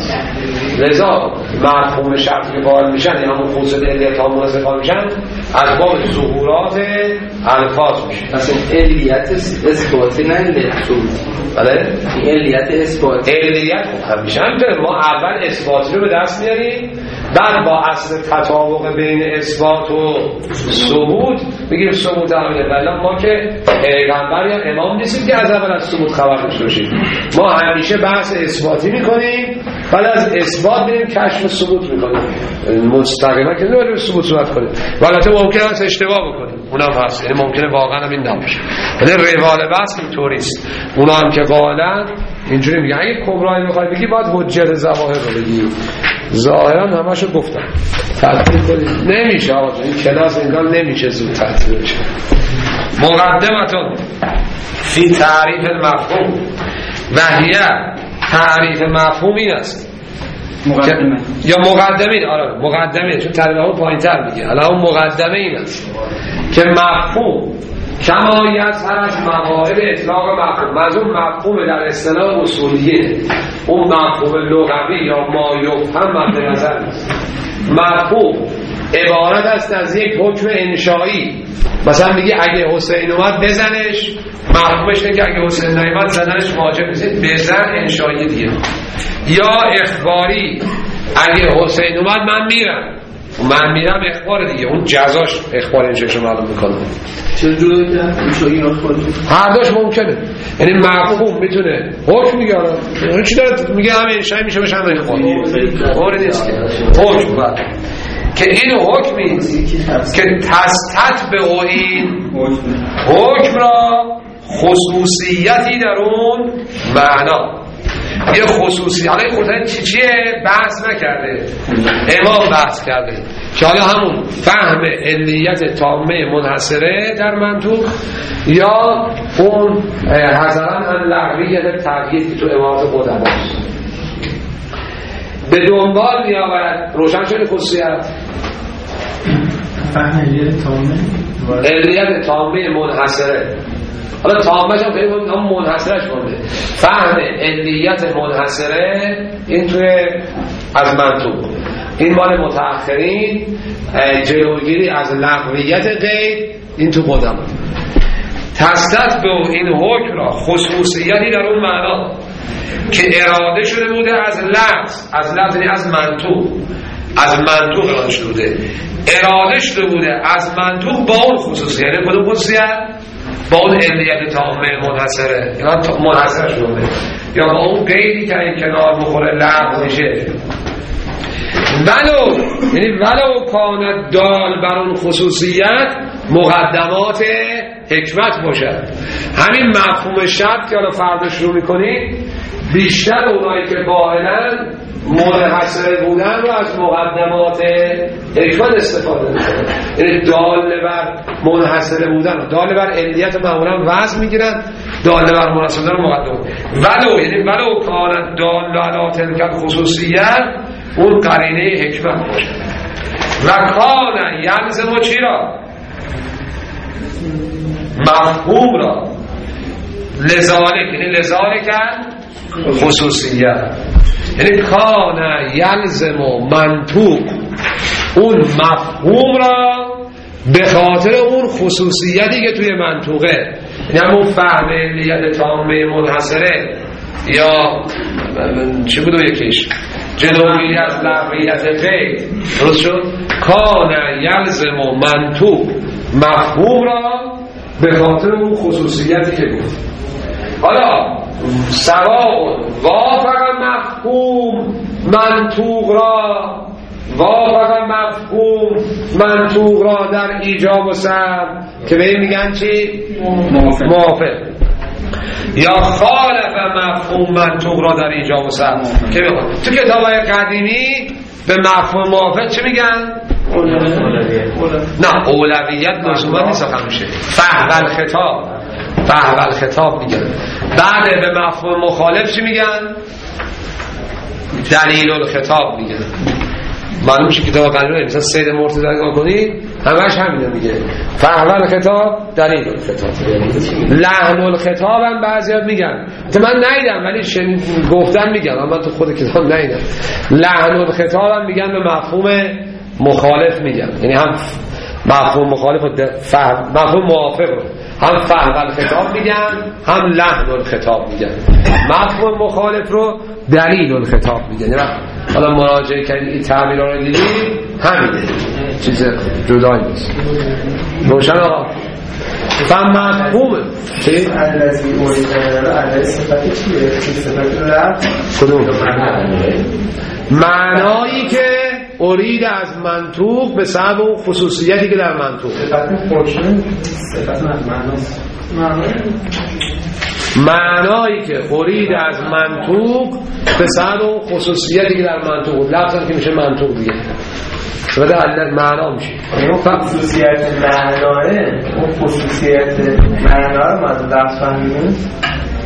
B: لذا مفهوم شرطی که قائل میشن یا همون خصوصیت علیت ها مناسب قائل میشن از باب ظهورات الفاظ میشه.
G: مثلا علیت اثباتی نه علیت ثبوتی.
B: بله
G: علیت اثباتی،
B: علیت همیشه همینطوره. ما اول اثباتی رو به دست میاریم، بعد با اصل تطابق بین اثبات و ثبوت بگیم ثبوت همینه. ولی ما که پیغمبر یا امام نیستیم که از اول از ثبوت خبر داشته باشیم. ما همیشه بحث اثباتی میکنیم، بعد از اثبات میریم کشف ثبوت میکنیم. مستقیما که نمیریم ثبوت صورت کنیم. البته ممکن است اشتباه بکنیم، اونم هست، یعنی ممکنه واقعا هم این نباشه. ولی روال بحث اینطوری است. اونا هم که قائلا اینجوری میگن اگه کبرایی میخوای بگی باید حجت ظواهر رو بگی. ظاهرا همشو گفتم تعطیل کنید نمیشه. آقا این کلاس انگار نمیشه زود تعطیل بشه. مقدمتون فی تعریف المفهوم و هی تعریف مفهوم این است
F: مقدمه
B: یا مقدمه. آره مقدمه، چون تعریف پایین‌تر میگه. حالا اون مقدمه این است که مفهوم کما یظهر از مواهب اطلاق مفهوم، منظور مفهوم در اصطلاح اصولیه، اون مفهوم لغوی یا ما یفهم مد نظر نیست. مفهوم عبارت است از یک حکم انشایی. مثلا میگه اگه حسین اومد بزنش، مفهومش اینه که اگه حسین نیامد زدنش واجب نیست، بزن انشایی دیگه. یا اخباری، اگه حسین اومد من میرم اخبار دیگه، اون جزاش اخبار انشایشو معلوم میکنه.
C: چجوری که انشایی اخباری
B: هر دوش ممکنه. یعنی مفهوم میتونه حکم میگه، اون چی داره میگه هم انشایی میشه بشه هم اخباری، اون نیست که حکم بعد که این حکمی که تستت به این حکم را خصوصیتی در اون معنا. یه خصوصی حالا خودتن چیه بحث نکرده، امام بحث کرده که حالا همون فهم علیت تامه منحصره در منطوق یا اون حذرن عن لغویت تغییر تو عبارت خودم به دنبال میآورد. روشن شده خصوصیت
C: فهم علیت تامه،
B: علیت تامه منحصره. حالا تامه‌ش هم خیلی منحصرش کنده. فهم علیت منحصره این توی از منطوق، این مال متأخرین. جلوگیری از لغویت غیر این تو قدم. تستت به این حکم را خصوصیتی در اون معنا که اراده شده بوده از لفظ، از منطوق، از منطوق اراده شده بوده، اراده شده بوده از منطوق با اون خصوصیت. یعنی کدوم خصوصیت؟ با اون علیت تامه منحصره، یا منحصر شده، یا با اون قیدی که این کنار بخوره لغو میشه. ولو کانت دال بر اون خصوصیت مقدمات حکمت باشد. همین مفهوم شرط که حالا فردا شروع میکنید، بیشتر اونایی که قائلن منحصر بودن رو از مقدمات حکمت استفاده میکنن. یعنی دال بر منحصر بودن، دال بر علیت معمولا وزن میگیرن، دال بر منحصر بودن مقدمات. ولو کانت دال علی تلک خصوصیت، اون قرینه حکمت باشه. و کان یلزم چی را؟ مفهوم را. لذالک خصوصیت، یعنی کان یلزم منطوق، اون مفهوم را به خاطر اون خصوصیتی که توی منطوقه، یعنی همون فهم علیت تامه منحصره یا چی بود و یکیش جلوگیری از لغویت غیر، درست شد؟ کان یلزم منطوق، مفهوم را به خاطر اون خصوصیتی که بود. حالا سواء وافق مفهوم منطوق را در ایجاب و سلب، که به این میگن چی؟ موافق. یا خالف مفهوم منطوق را در ایجاب و سلب، که میگن تو کتابای قدیمی به مفهوم موافق چی میگن؟ نه اولویت لزوما نیست، همیشه فحول خطاب میگن. بعد به مفهوم مخالف چی میگن؟ دلیل الخطاب میگن. معلوم میشه کتاب قدیمی مثلا سید مرتضی نگاه کنید همش همینه میگه، فحول خطاب، دلیل الخطاب. لحن الخطاب هم بعضیات میگن، من ندیدم ولی گفتن میگن، من تو خود کتاب ندیدم. لحن الخطاب هم میگن به مفهوم مخالف میگن، یعنی هم مفهوم مخالف و مفهوم موافق رو هم فحول خطاب میگن، هم لحن الخطاب میگن. مفهوم مخالف رو دلیل الخطاب میگن. یعنی حالا مراجعه کردید این تعبیرها رو دیدید، همینه، چیز جدایی نیست. روشن آقا؟ فمفهومه چی؟
C: الذی اوریدن علی صفت چیه؟ صفت لفظ
B: کدوم؟ معنایی که ارید از منطوق به سبب اون خصوصیتی که در منطوق. معنایی که ارید از منطوق به سبب اون خصوصیتی که در منطوق، لفظ که میشه منطوق دیگه، بده علت معنا میشه.
C: اون خصوصیت معناه، اون خصوصیت معنا رو ما لفظ فهمیدیم.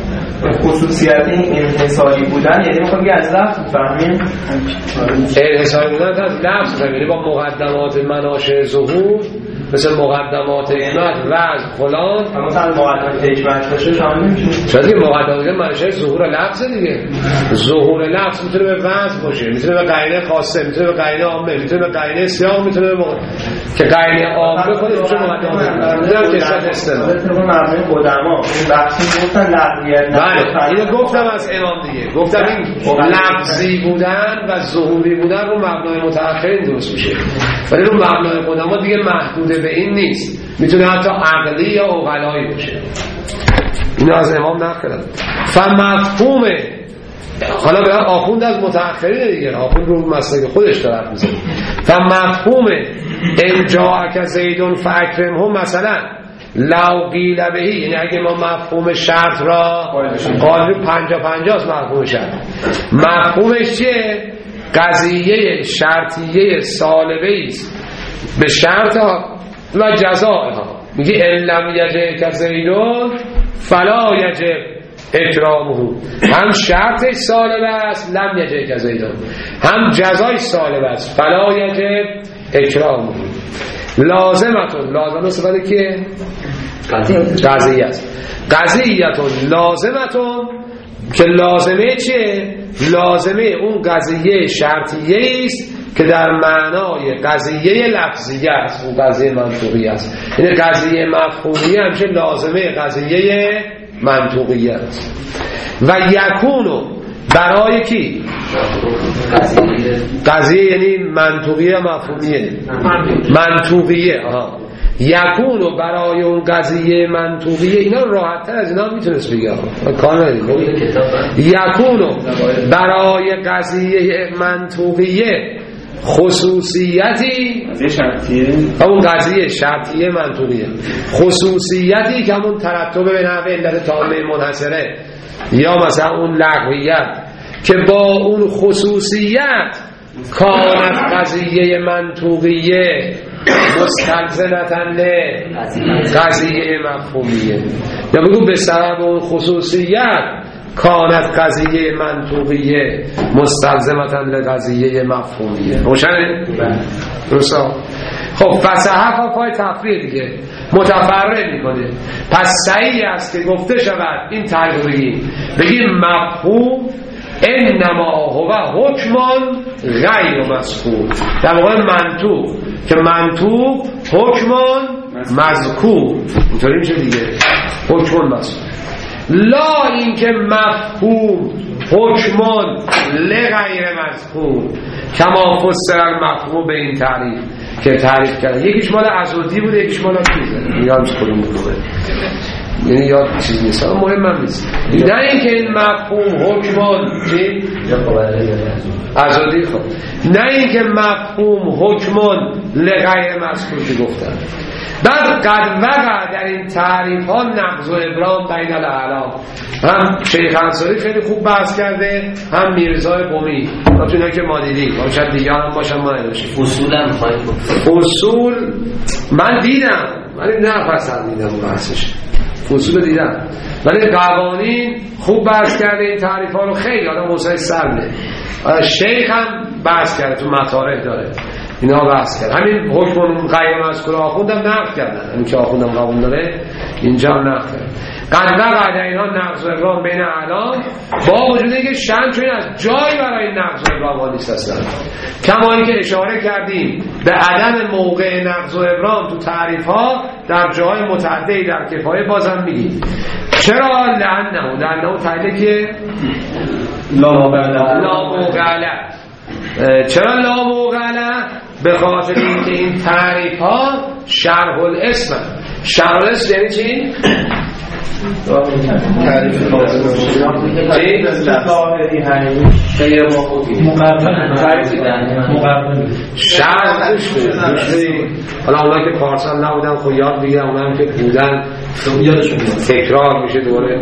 C: خصوصیت این انحصاری بودن، یعنی میخوام بگم از لفظ میفهمیم
B: انحصاری بودن از لفظ، یعنی با مقدمات مناشأ ظهور مثل مقدمات حکمت وضع فلان،
C: اما مثلا مقدمات حکمت باشه شامل نمیشه.
B: شاید مقدمات مناشأ ظهور لفظ دیگه. ظهور لفظ میتونه به وضع باشه، میتونه به قرینه خاصه، میتونه به قرینه عامه، میتونه به قرینه سیاق، میتونه به که قرینه عامه خودش میشه مقدمات. میذارم که شاید استدلال
C: طبق مرحله قدما این بحثی گفتن لغویت.
B: بله اینو گفتم از امام دیگه، گفتم این لفظی بودن و ظهوری بودن رو مبنای متأخرین درست میشه، ولی رو مبنای قدما دیگه محدوده به این نیست، میتونه حتی عقلی یا عقلایی باشه. اینو از امام نقل کردن. فمفهومه، حالا به آخوند از متأخرین دیگه، آخوند رو مسئله خودش طرف میزنه. فمفهومه ان جاءک زید فاکرمه مثلا لو قیل بهی، یعنی اگه ما مفهوم شرط را قالب 50-50 است، مفهوم شرط مفهومش چیه؟ قضیه شرطیه سالبه است به شرط و جزاءها. میگه ان لم یجئک زیدون فلا یجب اکرامه، هم شرطش سالب است لم یجئک زیدون، هم جزای سالب است فلا یجب اکرامه. لازمتون، لازمه صفت که قضیه است، قضیهتون لازمتون که لازمه چیه؟ لازمه اون قضیه شرطیه است که در معنای قضیه لفظیه است، اون قضیه منطوقیه است. یعنی قضیه مفهومیه همیشه لازمه قضیه منطوقیه است. و یکونو برای کی؟ قضیه یعنی منطوقیه مفهومیه منطوقیه یکونو برای اون قضیه منطوقیه. اینا راحت تر از اینا میتونست بگه کار ندید. یکونو برای قضیه منطوقیه خصوصیتی، همون قضیه شرطیه منطوقیه، خصوصیتی که همون ترتب به نحو علت تامه منحصره یا مثلا اون لغویت که با اون خصوصیت کانت قضیه منطوقیه مستلزمتن قضیه مفهومیه، یا بگو به سبب اون خصوصیت کانت قضیه منطوقیه مستلزمتن لقضیه مفهومیه. روشنه؟ درسته؟ خب فصحف پای تفریق دیگه متفرق میکنه. پس صحیح است که گفته شود این تعریف بگیم مفهوم انما هو حکمان غیر مذکور، در واقع منطوق که منطوق حکمان مذکور، اینطوری میشه دیگه، حکمان مذکور. لا اینکه مفهوم حکمان لغیر مذکور کما فسر المفهوم به این تعریف که تعریف کرده. یکیش مال عزودی بوده، یکیش مال چیزه یادش کدوم بوده، یعنی یاد چیز نیست، اما مهم هم نیست. نه اینکه این مفهوم حکمان چی؟ عزودی. خب نه اینکه مفهوم حکمان لغیر مذکور که گفتن. بعد قد وقع در این تعریف ها نقض و ابرام بین الاعلام. هم شیخ انصاری خیلی خوب بحث کرده، هم میرزای قمی، اینا که ما دیدیم، شاید دیگه هم باشم ما نداشتیم.
G: اصول هم خواهید
B: اصول من دیدم ولی نه پسندیدم اون بحثش، اصول دیدم ولی قوانین خوب بحث کرده این تعریف ها رو، خیلی آدم حوصله سر میده. شیخ هم بحث کرده، تو مطالب داره اینا بحث کرد. همین حکم غیر مذکور آخوندم نقد کردن، همین که آخوندم قبول داره اینجا هم نقد کرد. قد وقع در اینها نقض و ابرام بین اعلام، با وجود اینکه شأن چون از جایی برای نقض و ابرام نیست اصلا، کما اینکه اشاره کردیم به عدم موقع نقض و ابرام تو تعریف ها در جای متعددی در کفایه بازم میگیم. چرا؟ لعنه تعلیه که لا موقع. چرا لا موقع؟ به خاطر اینکه این تعریف ها شرح الاسم. شرح الاسم یعنی چی؟
C: تعریف
B: حالا اونا که پارسال نبودن خود یاد بگیرن، اونا هم که بودن تکرار میشه دوباره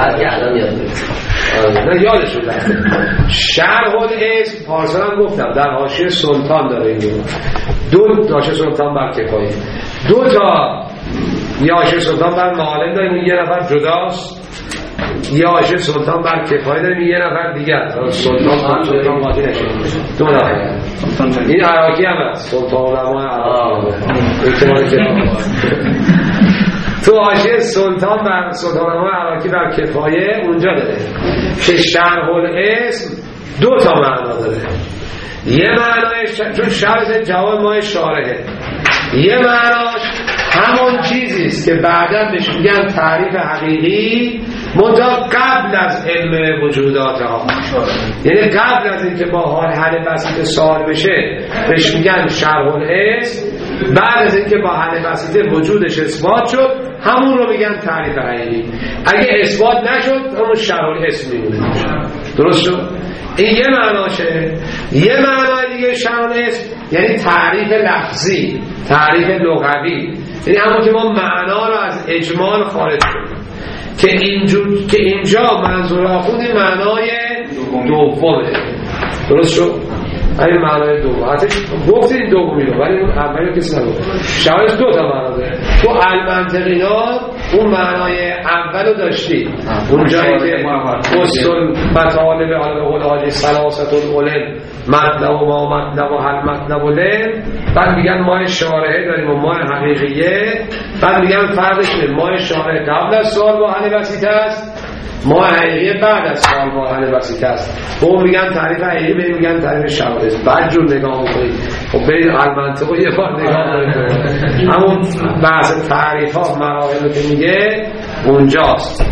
B: یادشون شرح الاسم. پارسال هم گفتم در حاشیه سلطان داره این دو حاشیه سلطان بر کفایه، دو تا یا حاشیه سلطان بر معالم داریم، یه نفر جداست یه حاشیه سلطان بر کفایه داریم، یه نفر دیگر سلطان قاضی نشه، دو نفر. این عراقی هم هست، سلطان علمای عراقی. تو حاشیه سلطان علمای عراقی بر کفایه اونجا داره که شرح الاسم دو تا معنا داره. یه معناش چون شرح جواب ما شارحه، یه معناش همون چیزیست که بعدا بهش میگن تعریف حقیقی منتها قبل از علم وجودات ها، یعنی قبل از اینکه با حل بسیط سوال بشه بهش میگن شرح الاسم، بعد از اینکه با حل بسیط وجودش اثبات شد همون رو میگن تعریف حقیقی. اگه اثبات نشد همون شرح الاسم میمونه. درست شد؟ این یه معناشه. یه معنای دیگه شرح الاسم یعنی تعریف لفظی، تعریف لغوی، یعنی همون که ما معنا رو از اجمال خارج کنیم که اینجا منظور آخوندی معنای دومه. درست شد؟ این معنای دوم. حتی گفتید این دومی رو ولی اون اولی رو کسی نگفت. شاید دو تا معنا داره. تو المنطقیات اون معنای اول رو داشتی، اون جایی که اصل مطالب الهادی سلاست العلم مطلب و ما مطلب و حل مطلب و لم، بعد میگن ماه شارحه داریم و ماه حقیقیه، بعد میگن فرقش اینه ماه شارحه قبل از سوال با حل بسیط است، ماه حقیقیه بعد از سوال با حل بسیط است. به اون میگن تعریف حقیقی، به این میگن تعریف شرح الاسم. بعد جور نگاه میکنید خب برید المنطق و یه بار نگاه کنید همون بحث تعریف ها مراحل که میگه اونجاست.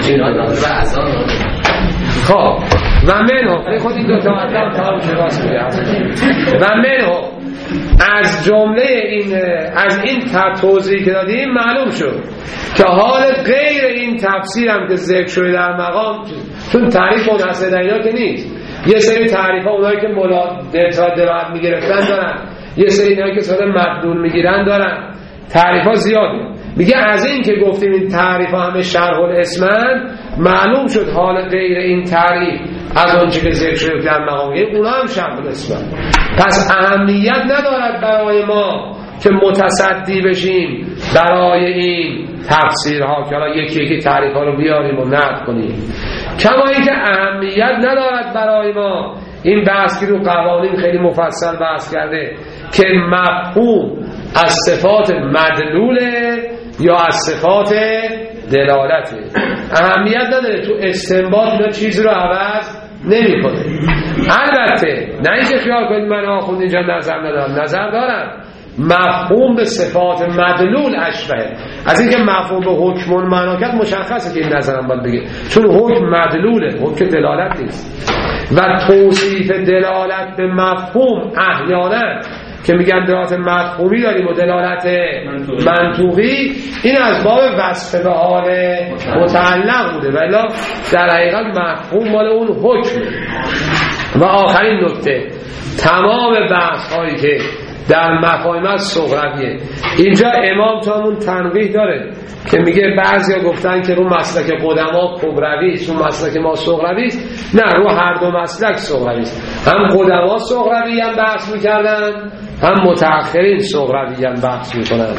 B: خب و منو خود این دوتا مطلب تمام شراس میگه و منو از جمله از این توضیحی که دادیم معلوم شد که حال غیر این تفسیر هم که ذکر شده در مقام، چون تعریف منحصر در اینا که نیست، یه سری تعریف ها اونایی که دلالت میگرفتن دارن، یه سری اینایی که صورت مدلول میگیرن دارن، تعریف ها زیاده. میگه از این که گفتیم این تعریف ها همه شرح الاسمن، معلوم شد حال غیر این تعریف از اون چی که ذکر شده در مقام اونا هم شرح الاسمن. پس اهمیت ندارد برای ما که متصدی بشیم برای این تفسیرها که حالا یکی یکی تعریف ها رو بیاریم و نقد کنیم، کما اینکه اهمیت ندارد برای ما این بحث که رو قوانین خیلی مفصل بحث کرده که مفهوم از صفات مدلوله یا از صفات دلالته. اهمیت نداره، تو استنباط اینا چیزی رو عوض نمی کنه. البته نه اینکه خیال کنید من آخوند اینجا نظر ندارم، نظر دارم. مفهوم به صفات مدلول اشبه از اینکه مفهوم به حکم معنا کرد مشخصه که این نظرم باید بگه، چون حکم مدلوله، حکم دلالت نیست. و توصیف دلالت به مفهوم احیانا که میگن دلالت مفهومی داریم و دلالت منطوقی، این از باب وصف به حال متعلق بوده، ولی در حقیقت مفهوم مال اون حکم. و آخرین نکته، تمام بحث هایی که در مفاهیم از صغرویه، اینجا امام تامون تنبیه داره که میگه بعضیا گفتن که رو مسلک قدما کبروی است، رو مسلک ما صغروی است. نه، رو هر دو مسلک صغروی است. هم قدما صغروی هم بحث میکردن، هم متأخرین صغروی هم بحث میکنن.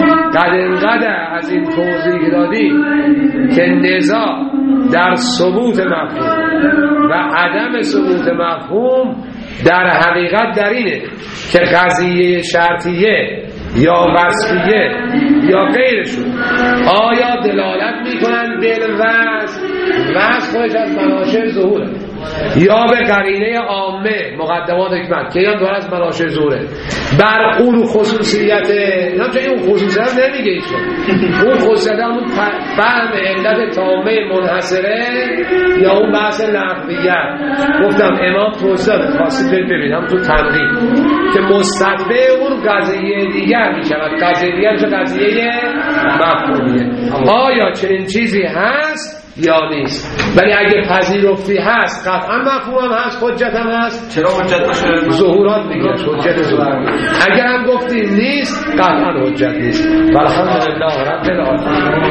B: قدر از این توضیح که دادی که نزاع در ثبوت مفهوم و عدم ثبوت مفهوم در حقیقت در اینه که قضیه شرطیه یا وصفیه یا غیرشون آیا دلالت میکنن به وصف خودش از مناشأ ظهوره یا به قرینه عامه مقدمات حکمت که هم داره از مناشأ ظهوره بر اون خصوصیت، نمیشه اون خصوصیت نمیگه ایشون، اون خصوصیت همون فهم علت تامه منحصره یا اون بحث لفظیت. گفتم امام توضیح خواستید ببینید هم تو تنقیح که مستتبع اون قضیه دیگر میشود، قضیه دیگر میشه قضیه مفهومیه. آیا چنین چیزی هست یا نیست؟ ولی اگه پذیرفتی هست قطعا مفهوم هم هست، حجت هم هست.
F: چرا حجت باشه؟
B: ظهورات میگه حجت ظهور. اگر هم گفتی نیست قطعا حجت نیست. والحمدلله رب العالمین.